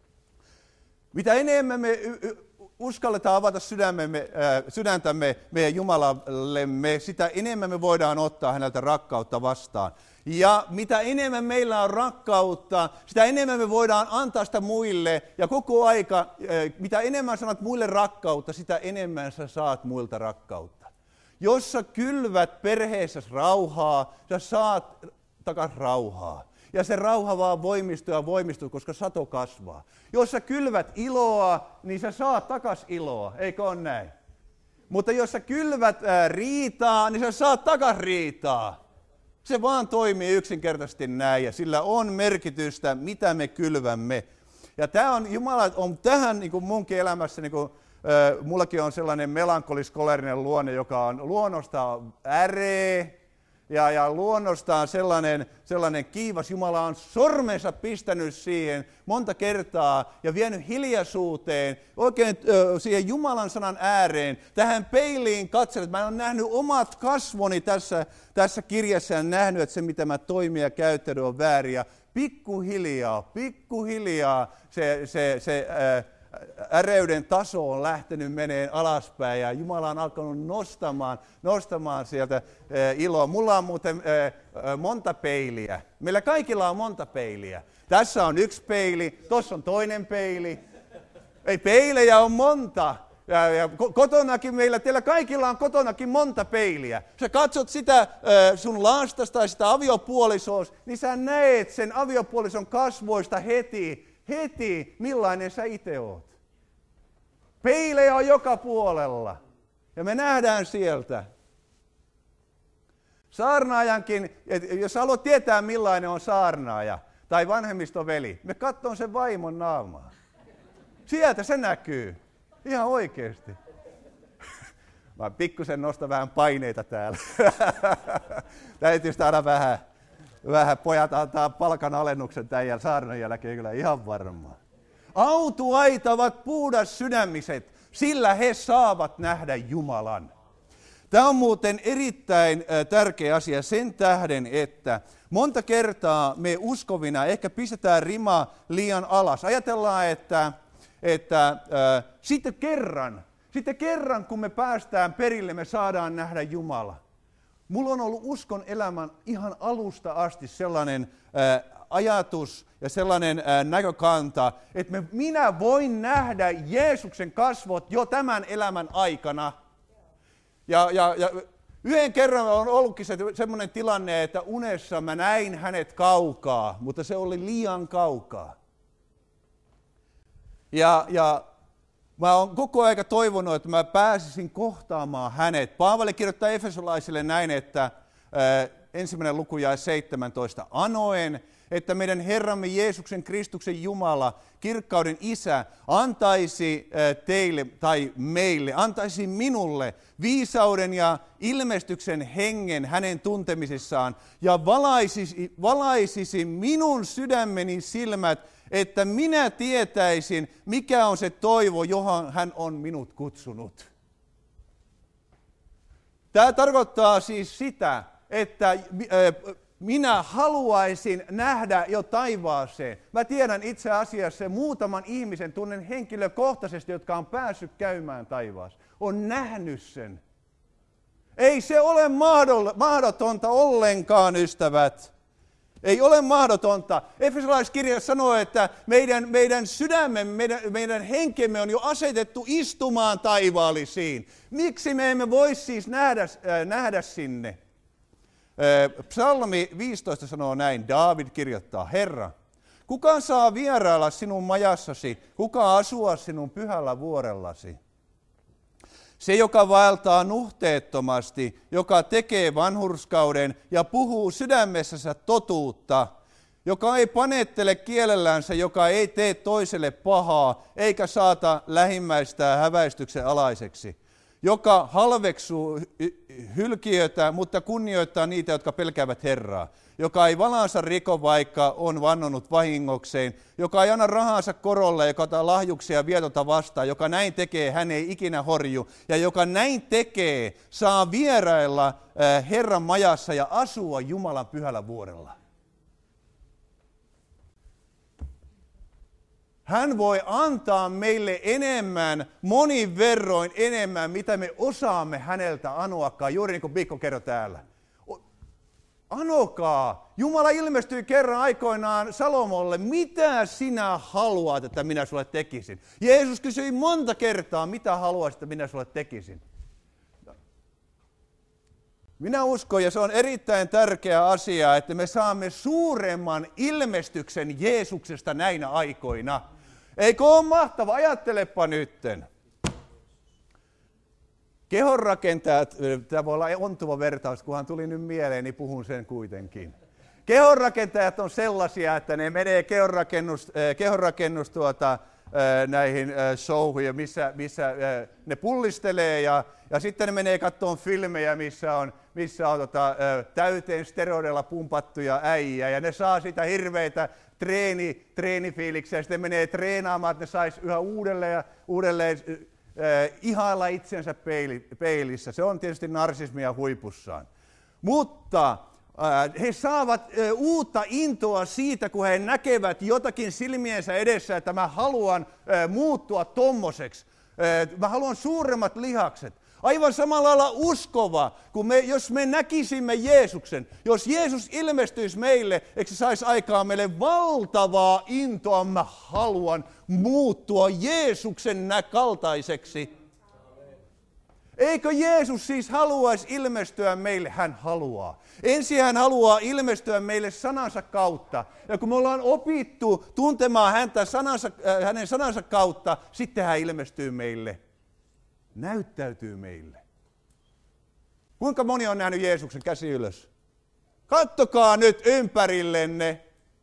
mitä enemmän me uskalletaan avata sydäntämme meidän Jumalallemme, sitä enemmän me voidaan ottaa häneltä rakkautta vastaan. Ja mitä enemmän meillä on rakkautta, sitä enemmän me voidaan antaa sitä muille. Ja koko aika, mitä enemmän sanot muille rakkautta, sitä enemmän sä saat muilta rakkautta. Jos sä kylvät perheessä rauhaa, sä saat takaisin rauhaa. Ja se rauha vaan voimistuu ja voimistuu, koska sato kasvaa. Jos sä kylvät iloa, niin sä saat takas iloa, eikö ole näin? Mutta jos sä kylvät riitaa, niin sä saat takas riitaa. Se vaan toimii yksinkertaisesti näin, ja sillä on merkitystä, mitä me kylvämme. Ja tämä on, Jumala on tähän niin kuin munkin elämässä, niin kuin, mullakin on sellainen melankolis-kolerinen luonne, joka on luonnosta äreä, ja luonnostaan sellainen kiivas. Jumala on sormensa pistänyt siihen monta kertaa ja vienyt hiljaisuuteen, oikein siihen Jumalan sanan ääreen, tähän peiliin katsellen. Mä olen nähnyt omat kasvoni tässä kirjassa ja nähnyt, että se mitä mä toimin ja käyttänyt on väärin. Ja pikkuhiljaa se äreyden taso on lähtenyt meneen alaspäin ja Jumala on alkanut nostamaan sieltä iloa. Mulla on muuten monta peiliä. Meillä kaikilla on monta peiliä. Tässä on yksi peili, tuossa on toinen peili. Ei, peilejä on monta. Ja kotonakin teillä kaikilla on kotonakin monta peiliä. Sä katsot sitä sun lastasi tai sitä aviopuolisoa, niin sä näet sen aviopuolison kasvoista heti, millainen sä itse oot. Peilejä on joka puolella. Ja me nähdään sieltä. Saarnaajankin, jos haluat tietää millainen on saarnaaja tai vanhemmistoveli, me katsoo sen vaimon naamaa. Sieltä se näkyy. Ihan oikeasti. Mä pikkusen nostan vähän paineita täällä. Täytyy saada vähän pojat antaa palkanalennuksen tämän saarnan jälkeen kyllä ihan varmaan. Autuaitavat puhdas sydämiset, sillä he saavat nähdä Jumalan. Tämä on muuten erittäin tärkeä asia sen tähden, että monta kertaa me uskovina ehkä pistetään rima liian alas. Ajatellaan, että sitten kerran kun me päästään perille, me saadaan nähdä Jumala. Mulla on ollut uskon elämän ihan alusta asti sellainen ajatus ja sellainen näkökanta, että minä voin nähdä Jeesuksen kasvot jo tämän elämän aikana. Ja yhden kerran on ollutkin semmoinen tilanne, että unessa mä näin hänet kaukaa, mutta se oli liian kaukaa. Ja mä oon koko aika toivonut, että mä pääsisin kohtaamaan hänet. Paavali kirjoittaa Efesolaisille näin, että 1. luku jae 17. Anoen, että meidän Herramme Jeesuksen Kristuksen Jumala, kirkkauden Isä, antaisi teille tai meille, antaisi minulle viisauden ja ilmestyksen hengen hänen tuntemisessaan ja valaisisi minun sydämeni silmät, että minä tietäisin, mikä on se toivo, johon hän on minut kutsunut. Tämä tarkoittaa siis sitä, että minä haluaisin nähdä jo taivaaseen. Mä tiedän itse asiassa muutaman ihmisen, tunnen henkilökohtaisesti, jotka on päässyt käymään taivaassa. On nähnyt sen. Ei se ole mahdotonta ollenkaan, ystävät. Ei ole mahdotonta. Efesolaiskirja sanoo, että meidän sydämemme, meidän henkemme on jo asetettu istumaan taivaallisiin. Miksi me emme voi siis nähdä sinne? Psalmi 15 sanoo näin, Daavid kirjoittaa, Herra, kuka saa vierailla sinun majassasi, kuka asua sinun pyhällä vuorellasi? Se, joka vaeltaa nuhteettomasti, joka tekee vanhurskauden ja puhuu sydämessänsä totuutta, joka ei panettele kielellänsä, joka ei tee toiselle pahaa, eikä saata lähimmäistään häväistyksen alaiseksi, joka halveksuu hylkiötä, mutta kunnioittaa niitä, jotka pelkäävät Herraa, joka ei valaansa riko, vaikka on vannonut vahingokseen, joka ei anna rahansa korolle, joka ottaa lahjuksia vietonta vastaan, joka näin tekee, hän ei ikinä horju, ja joka näin tekee, saa vierailla Herran majassa ja asua Jumalan pyhällä vuorella. Hän voi antaa meille enemmän, monin verroin enemmän, mitä me osaamme häneltä anoakaan, juuri niin kuin Mikko kerroi täällä. Anokaa! Jumala ilmestyi kerran aikoinaan Salomolle, mitä sinä haluat, että minä sulle tekisin? Jeesus kysyi monta kertaa, mitä haluaisit, että minä sulle tekisin? Minä uskon, ja se on erittäin tärkeä asia, että me saamme suuremman ilmestyksen Jeesuksesta näinä aikoina. Eikö ole mahtava? Ajattelepa nytten. Kehonrakentajat, tämä voi olla ontuva vertaus, kunhan tuli nyt mieleen, niin puhun sen kuitenkin. Kehonrakentajat on sellaisia, että ne menee kehonrakennus näihin showhuihin, missä ne pullistelee Ja sitten ne menee katsomaan filmejä, missä on täyteen steroideilla pumpattuja äijä. Ja ne saa sitä hirveitä treenifiiliksiä. Ja sitten menee treenaamaan, että ne saisi yhä uudelleen ihailla itsensä peilissä. Se on tietysti narsismia huipussaan. Mutta he saavat uutta intoa siitä, kun he näkevät jotakin silmiensä edessä, että mä haluan muuttua tommoseksi. Mä haluan suuremmat lihakset. Aivan samalla lailla uskova, jos me näkisimme Jeesuksen. Jos Jeesus ilmestyisi meille, eikö se saisi aikaa meille valtavaa intoa? Mä haluan muuttua Jeesuksen kaltaiseksi. Eikö Jeesus siis haluaisi ilmestyä meille? Hän haluaa. Ensin hän haluaa ilmestyä meille sanansa kautta. Ja kun me ollaan opittu tuntemaan häntä hänen sanansa kautta, sitten hän ilmestyy meille. Näyttäytyy meille. Kuinka moni on nähnyt Jeesuksen? Käsi ylös. Kattokaa nyt ympärillenne.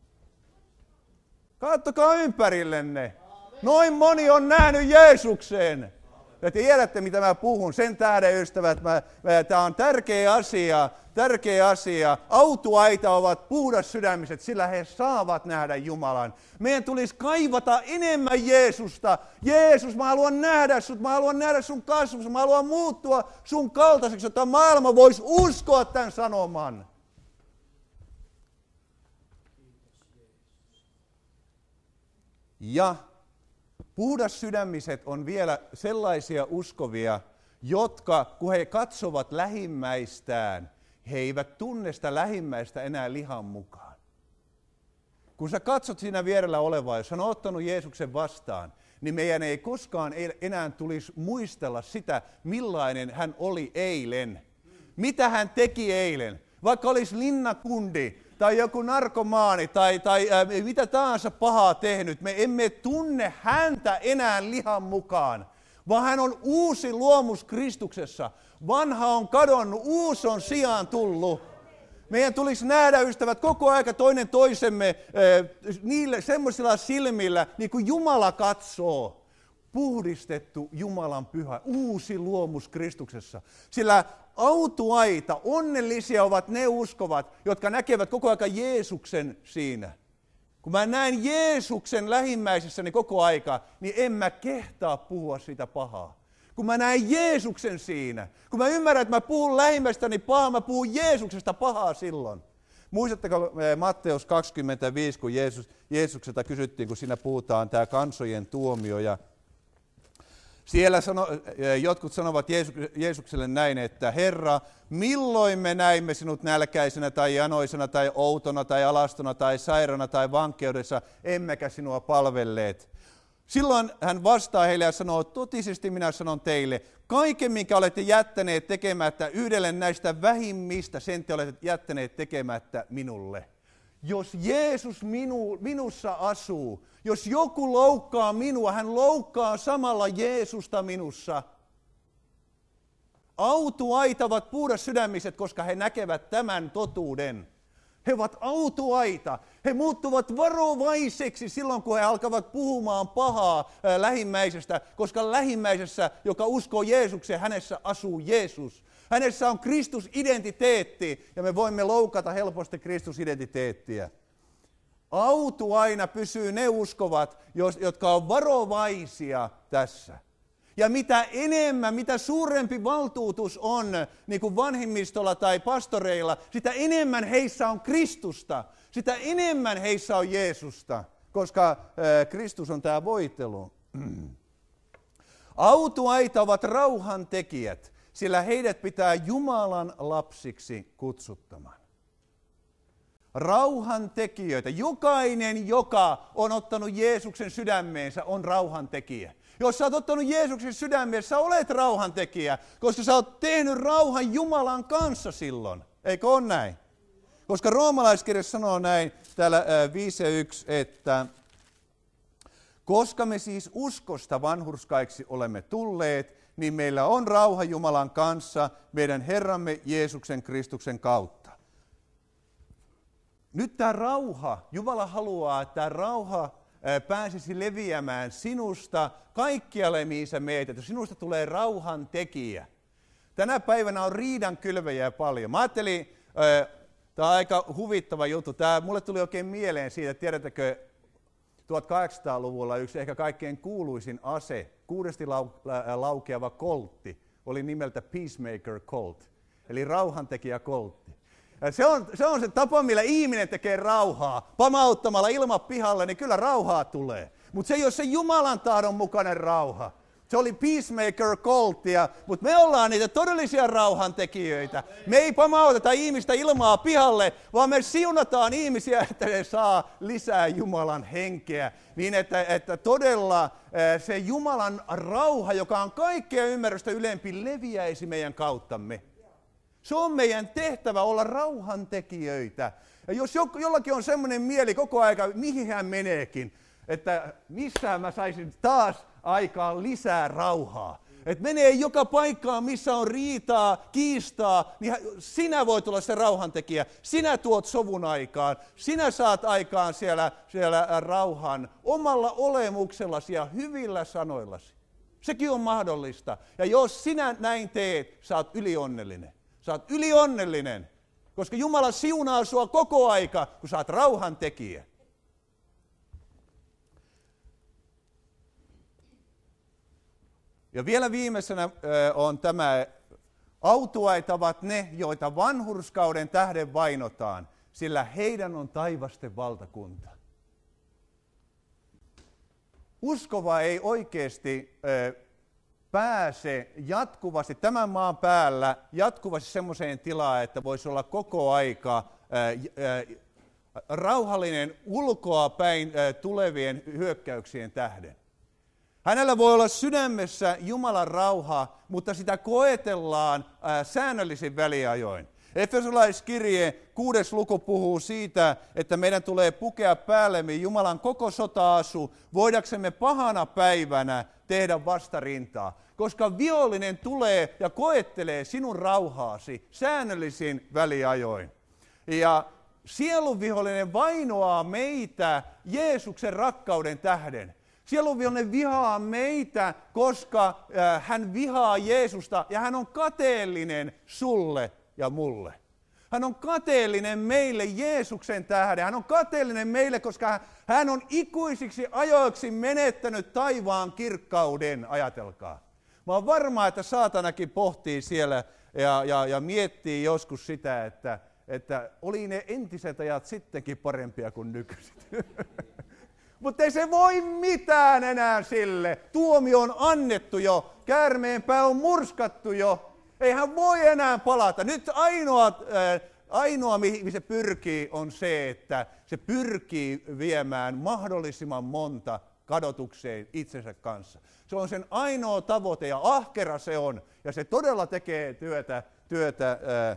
Kattokaa ympärillenne. Noin moni on nähnyt Jeesuksen. Ja tiedätte, mitä mä puhun. Sen tähden, ystävät, tämä on tärkeä asia. Autuaita ovat puhdas sydämiset, sillä he saavat nähdä Jumalan. Meidän tulisi kaivata enemmän Jeesusta. Jeesus, mä haluan nähdä sut, mä haluan nähdä sun kasvus, mä haluan muuttua sun kaltaiseksi, jotta maailma voisi uskoa tämän sanoman. Ja puhdas sydämiset on vielä sellaisia uskovia, jotka kun he katsovat lähimmäistään, he eivät tunne sitä lähimmäistä enää lihan mukaan. Kun sä katsot siinä vierellä olevaa, jos hän on ottanut Jeesuksen vastaan, niin meidän ei koskaan enää tulisi muistella sitä, millainen hän oli eilen. Mitä hän teki eilen? Vaikka olisi linnakundi tai joku narkomaani tai mitä tahansa pahaa tehnyt, me emme tunne häntä enää lihan mukaan, vaan hän on uusi luomus Kristuksessa. Vanha on kadonnut, uusi on sijaan tullut. Meidän tulisi nähdä, ystävät, koko aika toinen toisemme niille semmoisilla silmillä, niin kuin Jumala katsoo. Puhdistettu Jumalan pyhä, uusi luomus Kristuksessa. Sillä autuaita, onnellisia ovat ne uskovat, jotka näkevät koko ajan Jeesuksen siinä. Kun mä näen Jeesuksen lähimmäisessäni koko aika, niin en mä kehtaa puhua sitä pahaa. Kun mä näen Jeesuksen siinä, kun mä ymmärrän, että mä puhun lähimmäistäni pahaa, mä puhun Jeesuksesta pahaa silloin. Muistatteko Matteus 25, kun Jeesukselta kysyttiin, kun siinä puhutaan tämä kansojen tuomio. Ja siellä jotkut sanovat Jeesukselle näin, että Herra, milloin me näimme sinut nälkäisenä tai janoisena tai outona tai alastona tai sairaana tai vankeudessa, emmekä sinua palvelleet. Silloin hän vastaa heille ja sanoo, totisesti minä sanon teille, kaiken minkä olette jättäneet tekemättä yhdelle näistä vähimmistä, sen te olette jättäneet tekemättä minulle. Jos Jeesus minussa asuu, jos joku loukkaa minua, hän loukkaa samalla Jeesusta minussa. Autuaita ovat puhdas sydämiset, koska he näkevät tämän totuuden. He ovat autuaita. He muuttuvat varovaiseksi silloin, kun he alkavat puhumaan pahaa lähimmäisestä, koska lähimmäisessä, joka uskoo Jeesukseen, hänessä asuu Jeesus. Hänessä on Kristus-identiteetti, ja me voimme loukata helposti Kristus-identiteettiä. Autuaina pysyy ne uskovat, jotka on varovaisia tässä. Ja mitä enemmän, mitä suurempi valtuutus on, niin kuin vanhimmistolla tai pastoreilla, sitä enemmän heissä on Kristusta, sitä enemmän heissä on Jeesusta, koska Kristus on tämä voitelu. Autuaita ovat rauhantekijät, sillä heidät pitää Jumalan lapsiksi kutsuttaman. Rauhantekijöitä. Jokainen, joka on ottanut Jeesuksen sydämeensä, on rauhantekijä. Jos sä oot ottanut Jeesuksen sydämeensä, sä olet rauhantekijä, koska sä oot tehnyt rauhan Jumalan kanssa silloin. Eikö ole näin? Koska roomalaiskirja sanoo näin, täällä 5:1, että koska me siis uskosta vanhurskaiksi olemme tulleet, niin meillä on rauha Jumalan kanssa meidän Herramme Jeesuksen Kristuksen kautta. Nyt tämä rauha, Jumala haluaa, että tämä rauha pääsisi leviämään sinusta kaikkialle, mihin sä meet, että sinusta tulee rauhan tekijä. Tänä päivänä on riidankylväjiä paljon. Mä ajattelin, tämä on aika huvittava juttu. Mulle tuli oikein mieleen siitä, tiedättekö, 1800-luvulla yksi ehkä kaikkein kuuluisin ase, 6 laukeava koltti, oli nimeltä Peacemaker Colt, eli rauhantekijäkoltti. Se on se tapa, millä ihminen tekee rauhaa. Pamauttamalla ilman pihalle, niin kyllä rauhaa tulee. Mutta se ei ole se Jumalan tahdon mukainen rauha. Se oli Peacemaker Coltia, mutta me ollaan niitä todellisia rauhantekijöitä. Me ei pamauteta ihmistä ilmaa pihalle, vaan me siunataan ihmisiä, että ne saa lisää Jumalan henkeä. Niin että todella se Jumalan rauha, joka on kaikkea ymmärrystä ylempi, leviäisi meidän kauttamme. Se on meidän tehtävä olla rauhantekijöitä. Ja jos jollakin on semmoinen mieli koko aika, mihin hän meneekin, että missään mä saisin taas aikaan lisää rauhaa. Että menee joka paikkaan, missä on riitaa, kiistaa, niin sinä voit olla se rauhantekijä. Sinä tuot sovun aikaan. Sinä saat aikaan siellä rauhan omalla olemuksellasi ja hyvillä sanoillasi. Sekin on mahdollista. Ja jos sinä näin teet, sä oot ylionnellinen. Sä oot ylionnellinen, koska Jumala siunaa sua koko aika, kun sä oot rauhantekijä. Ja vielä viimeisenä on tämä, autuaat ovat ne, joita vanhurskauden tähden vainotaan, sillä heidän on taivasten valtakunta. Uskova ei oikeasti pääse jatkuvasti tämän maan päällä jatkuvasti semmoiseen tilaan, että voisi olla koko aika rauhallinen ulkoa päin tulevien hyökkäyksien tähden. Hänellä voi olla sydämessä Jumalan rauha, mutta sitä koetellaan säännöllisin väliajoin. Efesolaiskirje 6. luku puhuu siitä, että meidän tulee pukea päällemme Jumalan koko sota-asu, voidaksemme pahana päivänä tehdä vastarintaa. Koska vihollinen tulee ja koettelee sinun rauhaasi säännöllisin väliajoin. Ja sielun vihollinen vainoaa meitä Jeesuksen rakkauden tähden. Sielunvihollinen vihaa meitä, koska hän vihaa Jeesusta ja hän on kateellinen sulle ja mulle. Hän on kateellinen meille Jeesuksen tähden. Hän on kateellinen meille, koska hän on ikuisiksi ajoiksi menettänyt taivaan kirkkauden, ajatelkaa. Mä oon varma, että saatanakin pohtii siellä ja miettii joskus sitä, että oli ne entiset ajat sittenkin parempia kuin nykyiset. Mutta ei se voi mitään enää sille. Tuomio on annettu jo, käärmeenpää on murskattu jo. Ei hän voi enää palata. Nyt ainoa mihin se pyrkii, on se, että se pyrkii viemään mahdollisimman monta kadotukseen itsensä kanssa. Se on sen ainoa tavoite ja ahkera se on. Ja se todella tekee työtä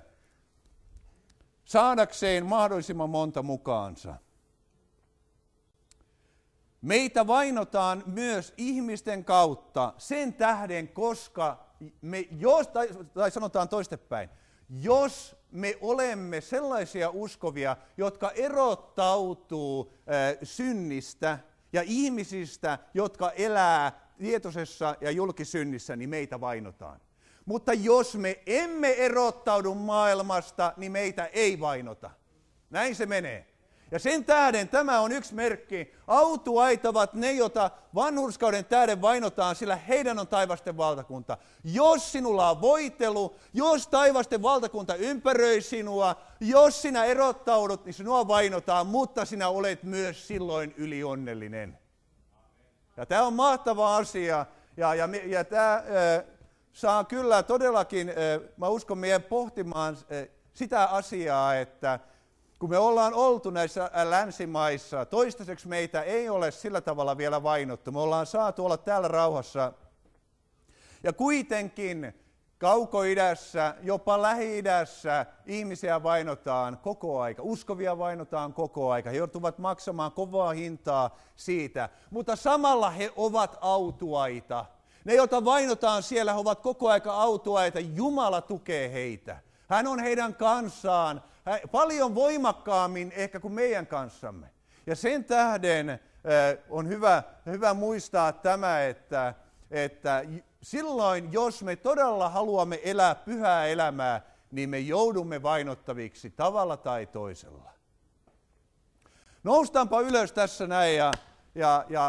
saadakseen mahdollisimman monta mukaansa. Meitä vainotaan myös ihmisten kautta sen tähden, koska tai sanotaan toistepäin, jos me olemme sellaisia uskovia, jotka erottautuu synnistä ja ihmisistä, jotka elää tietoisessa ja julkisynnissä, niin meitä vainotaan. Mutta jos me emme erottaudu maailmasta, niin meitä ei vainota. Näin se menee. Ja sen tähden tämä on yksi merkki. Autuaita ovat ne, joita vanhurskauden tähden vainotaan, sillä heidän on taivasten valtakunta. Jos sinulla on voitelu, jos taivasten valtakunta ympäröi sinua, jos sinä erottaudut, niin sinua vainotaan, mutta sinä olet myös silloin ylionnellinen. Ja tämä on mahtava asia, ja tämä saa kyllä todellakin, mä uskon meidän pohtimaan sitä asiaa, että kun me ollaan oltu näissä länsimaissa, toistaiseksi meitä ei ole sillä tavalla vielä vainottu. Me ollaan saatu olla täällä rauhassa. Ja kuitenkin Kauko-idässä, jopa Lähi-idässä ihmisiä vainotaan koko aika. Uskovia vainotaan koko aika. He joutuvat maksamaan kovaa hintaa siitä. Mutta samalla he ovat autuaita. Ne, joita vainotaan siellä, he ovat koko aika autuaita. Jumala tukee heitä. Hän on heidän kanssaan. Paljon voimakkaammin ehkä kuin meidän kanssamme. Ja sen tähden on hyvä muistaa tämä, että silloin, jos me todella haluamme elää pyhää elämää, niin me joudumme vainottaviksi tavalla tai toisella. Noustaanpa ylös tässä näin ja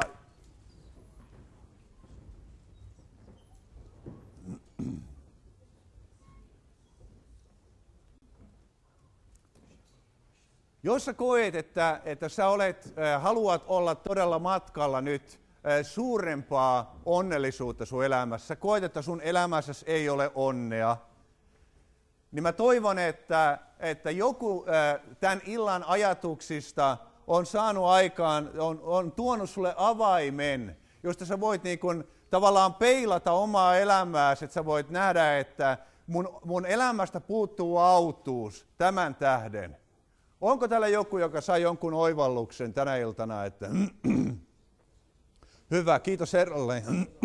jos sä koet, että sä haluat olla todella matkalla nyt suurempaa onnellisuutta sun elämässä, koet, että sun elämässäsi ei ole onnea, niin mä toivon, että joku tämän illan ajatuksista on saanut aikaan, on tuonut sulle avaimen, josta sä voit niin kuin tavallaan peilata omaa elämääsi, että sä voit nähdä, että mun elämästä puuttuu autuus tämän tähden. Onko täällä joku, joka sai jonkun oivalluksen tänä iltana, että hyvä, kiitos Herralle.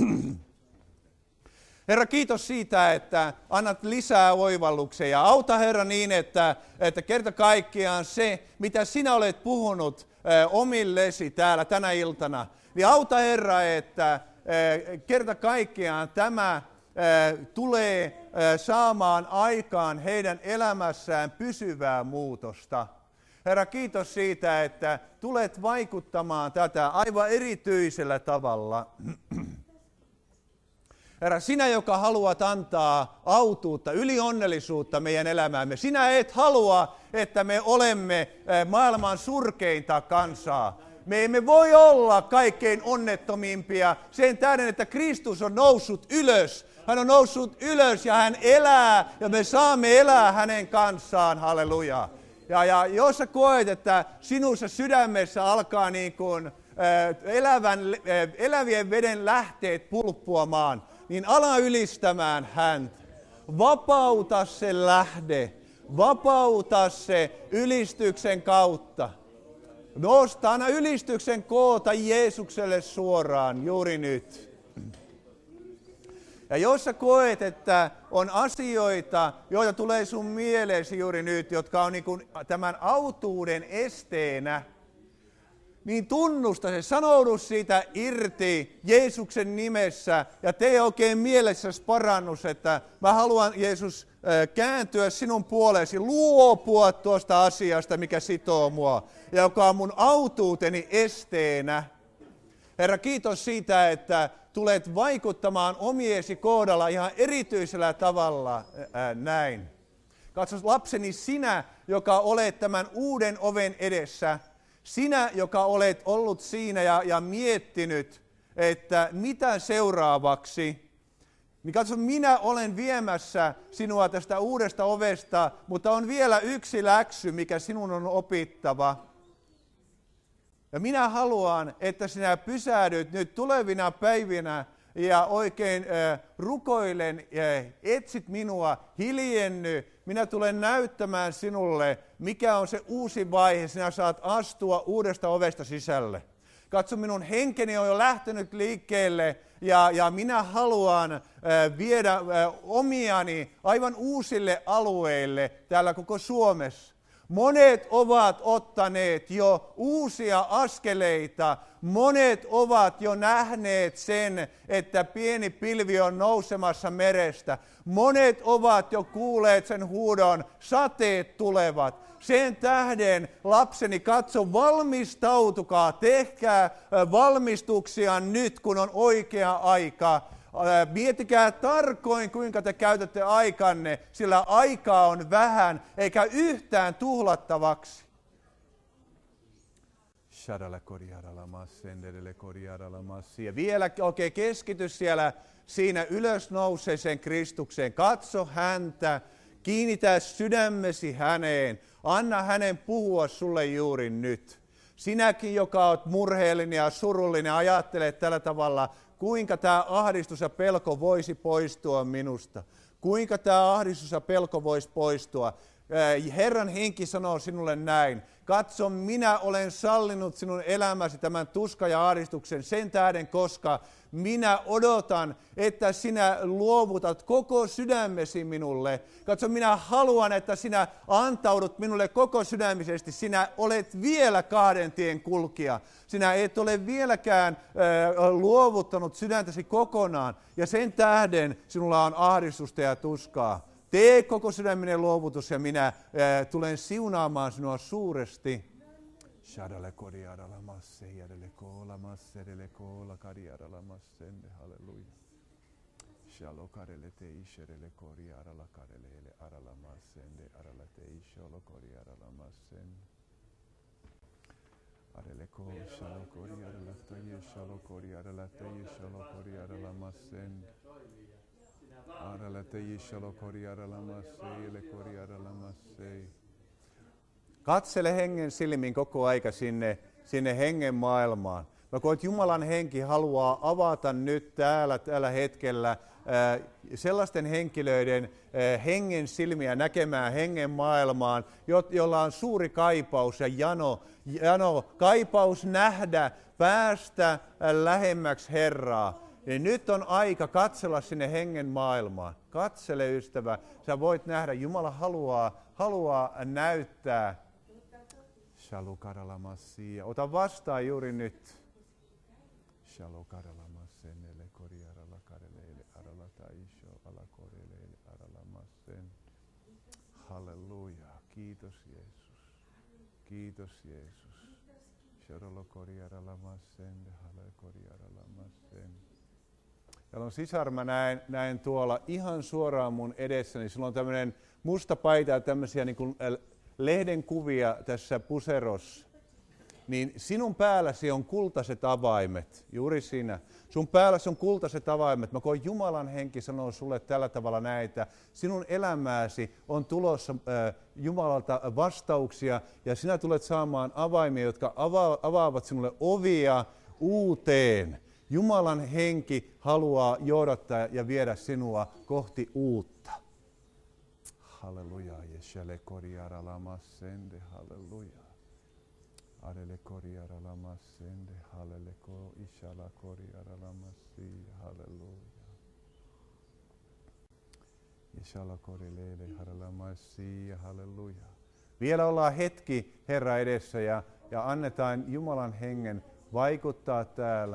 Herra, kiitos siitä, että annat lisää oivalluksia ja auta Herra niin, että kerta kaikkiaan se, mitä sinä olet puhunut omillesi täällä tänä iltana, niin auta Herra, että kerta kaikkiaan tämä tulee saamaan aikaan heidän elämässään pysyvää muutosta. Herra, kiitos siitä, että tulet vaikuttamaan tätä aivan erityisellä tavalla. Herra, sinä, joka haluat antaa autuutta, ylionnellisuutta meidän elämäämme, sinä et halua, että me olemme maailman surkeinta kansaa. Me emme voi olla kaikkein onnettomimpia sen tähden, että Kristus on noussut ylös. Hän on noussut ylös ja hän elää ja me saamme elää hänen kanssaan. Halleluja. Ja jos sä koet, että sinussa sydämessä alkaa niin kuin elävien veden lähteet pulppuamaan, niin ala ylistämään häntä. Vapauta se lähde. Vapauta se ylistyksen kautta. Nosta aina ylistyksen koota Jeesukselle suoraan juuri nyt. Ja jos sä koet, että on asioita, joita tulee sun mieleesi juuri nyt, jotka on niin kuin tämän autuuden esteenä, niin tunnusta se, sanoudu siitä irti Jeesuksen nimessä ja tee oikein mielessäsi parannus, että mä haluan Jeesus kääntyä sinun puoleesi, luopua tuosta asiasta, mikä sitoo mua ja joka on mun autuuteni esteenä. Herra, kiitos siitä, että tulet vaikuttamaan omiesi kohdalla ihan erityisellä tavalla näin. Katso lapseni, sinä, joka olet tämän uuden oven edessä, sinä, joka olet ollut siinä ja miettinyt, että mitä seuraavaksi, niin katso, minä olen viemässä sinua tästä uudesta ovesta, mutta on vielä yksi läksy, mikä sinun on opittava. Ja minä haluan, että sinä pysähdyt nyt tulevina päivinä ja oikein rukoilen, etsit minua, hiljenny. Minä tulen näyttämään sinulle, mikä on se uusi vaihe. Sinä saat astua uudesta ovesta sisälle. Katso, minun henkeni on jo lähtenyt liikkeelle ja minä haluan viedä omiani aivan uusille alueille täällä koko Suomessa. Monet ovat ottaneet jo uusia askeleita. Monet ovat jo nähneet sen, että pieni pilvi on nousemassa merestä. Monet ovat jo kuulleet sen huudon, sateet tulevat. Sen tähden, lapseni, katso, valmistautukaa, tehkää valmistuksia nyt, kun on oikea aika. Miettikää tarkoin, kuinka te käytätte aikanne, sillä aikaa on vähän, eikä yhtään tuhlattavaksi. Ja vielä oikein keskity siinä ylösnouseeseen Kristukseen. Katso häntä, kiinnitä sydämesi häneen, anna hänen puhua sulle juuri nyt. Sinäkin, joka olet murheellinen ja surullinen, ajattelet tällä tavalla, kuinka tämä ahdistus ja pelko voisi poistua minusta. Kuinka tämä ahdistus ja pelko voisi poistua. Herran henki sanoo sinulle näin. Katso, minä olen sallinut sinun elämäsi tämän tuska ja ahdistuksen sen tähden, koska minä odotan, että sinä luovutat koko sydämesi minulle. Katso, minä haluan, että sinä antaudut minulle koko sydämisesti. Sinä olet vielä kahden tien kulkija. Sinä et ole vieläkään luovuttanut sydäntäsi kokonaan. Ja sen tähden sinulla on ahdistusta ja tuskaa. Tee koko sydäminen luovutus ja minä tulen siunaamaan sinua suuresti. Shadale koriarala masse, jadele koola masse, edele koola kariarala massende, halleluja. Shalo karele te isherele koriarala kareleele arala massende, arala te isholo koriarala massende. Arele ko shalo koriarala te isholo koriarala te isholo koriarala massende. Arala te isholo koriarala masse, ele koriarala masse. Katsele hengen silmin koko aika sinne hengen maailmaan. Mä koen, että Jumalan henki haluaa avata nyt tällä hetkellä sellaisten henkilöiden hengen silmiä näkemään hengen maailmaan, jolla on suuri kaipaus ja jano kaipaus nähdä, päästä lähemmäksi Herraa. Ja nyt on aika katsella sinne hengen maailmaan. Katsele, ystävä. Sä voit nähdä, Jumala haluaa näyttää. Shalukaralamasi. Ota vastaan juuri nyt. Shalukaralamasenele koriarala kareleele arala taisho ala koreleele aralamasen. Halleluja. Kiitos Jeesus. Kiitos Jeesus. Shalolo koriaralamasen, hale koriaralamasen. Täällä on sisar, mä näen tuolla ihan suoraan mun edessäni. Sillä on tämmöinen musta paita ja tämmöisiä niin kuin lehden kuvia tässä puserossa. Niin sinun päälläsi on kultaiset avaimet, juuri sinä. Sun päälläsi on kultaiset avaimet. Mä koen, Jumalan henki sanoo sulle tällä tavalla näitä. Sinun elämääsi on tulossa Jumalalta vastauksia ja sinä tulet saamaan avaimia, jotka avaavat sinulle ovia uuteen. Jumalan henki haluaa johdattaa ja viedä sinua kohti uutta. Halleluja. Jeshale koriaralamassende. Halleluja. Adele koriaralamassende. Halleleko ishala koriaralamasi. Halleluja. Jeshale korilele haralamasi. Halleluja. Vielä ollaan hetki Herra edessä ja annetaan Jumalan hengen vaikuttaa täällä.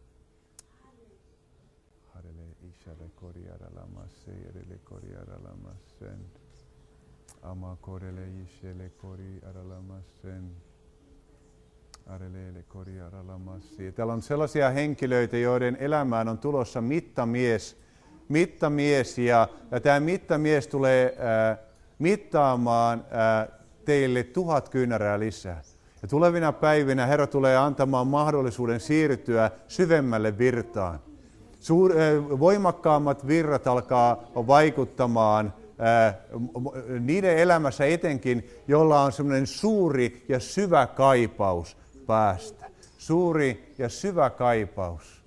Ishale koriaralamasse, edele koriaralamassen. Ama korele ishele koriaralamassen. Areleele koriaralamassi. Täällä on sellaisia henkilöitä, joiden elämään on tulossa mittamies ja tämä mittamies tulee mittaamaan teille 1000 kyynärää lisää. Ja tulevina päivinä Herra tulee antamaan mahdollisuuden siirtyä syvemmälle virtaan. Voimakkaammat virrat alkaa vaikuttamaan niiden elämässä etenkin, jolla on semmoinen suuri ja syvä kaipaus päästä. Suuri ja syvä kaipaus.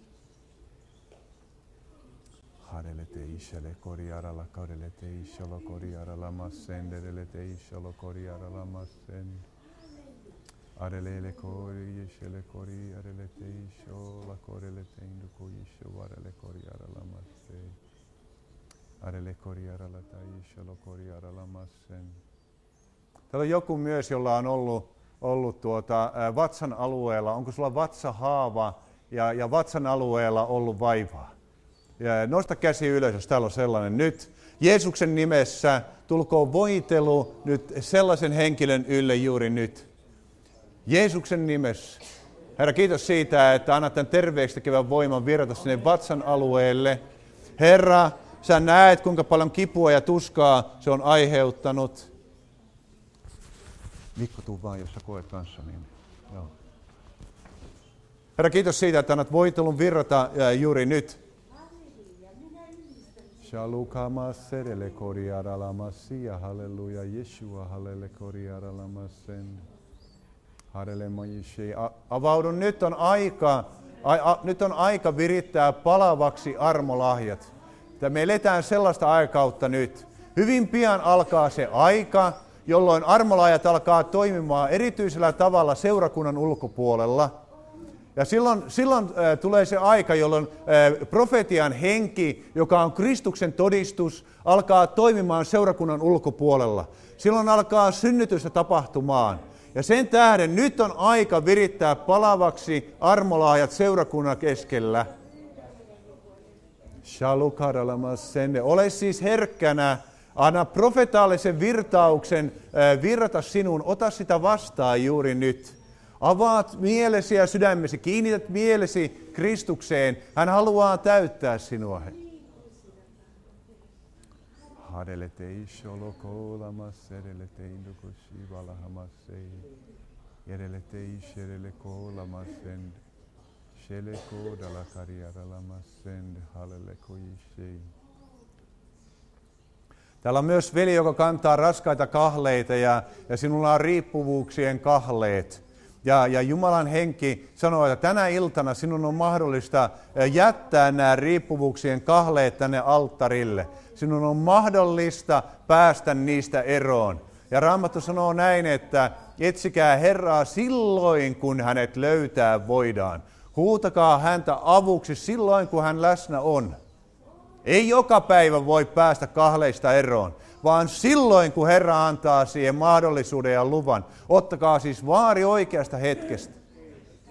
Hadelete ishale koriarala kadelete ishalo koriarala massen delete ishalo koriarala massen. Arelele kori yeshele kori arelete isho la korelete induko isho varele kori aralamasse. Arele kori aralata isho la kori aralamassen. Täällä on joku myös, jolla on ollut vatsan alueella. Onko sulla vatsahaava ja vatsan alueella ollut vaivaa? Ja nosta käsi ylös, jos täällä on sellainen. Nyt Jeesuksen nimessä tulkoon voitelu nyt sellaisen henkilön ylle juuri nyt. Jeesuksen nimessä. Herra, kiitos siitä, että annat tämän terveeksi tekevän voiman virrata sinne vatsan alueelle. Herra, sä näet, kuinka paljon kipua ja tuskaa se on aiheuttanut. Mikko, tuu vaan, jos sä koet kanssa. Niin. Joo. Herra, kiitos siitä, että annat voitelun virrata juuri nyt. Shalukamaserele koriaralamassia, halleluja, Jeshua, hallele koriaralamasen. Avaudu, nyt on aika virittää palavaksi armolahjat. Me eletään sellaista aikautta nyt. Hyvin pian alkaa se aika, jolloin armolaajat alkaa toimimaan erityisellä tavalla seurakunnan ulkopuolella. Ja silloin tulee se aika, jolloin profetian henki, joka on Kristuksen todistus, alkaa toimimaan seurakunnan ulkopuolella. Silloin alkaa synnytystä tapahtumaan. Ja sen tähden nyt on aika virittää palavaksi armolaajat seurakunnan keskellä. Ole siis herkkänä, anna profetaalisen virtauksen virrata sinun, ota sitä vastaan juuri nyt. Avaat mielesi ja sydämesi, kiinnität mielesi Kristukseen, hän haluaa täyttää sinua. Täällä on myös veli, joka kantaa raskaita kahleita ja sinulla on riippuvuuksien kahleet. Ja Jumalan henki sanoo, että tänä iltana sinun on mahdollista jättää nämä riippuvuuksien kahleet tänne alttarille. Sinun on mahdollista päästä niistä eroon. Ja Raamattu sanoo näin, että etsikää Herraa silloin, kun hänet löytää voidaan. Huutakaa häntä avuksi silloin, kun hän läsnä on. Ei joka päivä voi päästä kahleista eroon, vaan silloin, kun Herra antaa siihen mahdollisuuden ja luvan. Ottakaa siis vaari oikeasta hetkestä.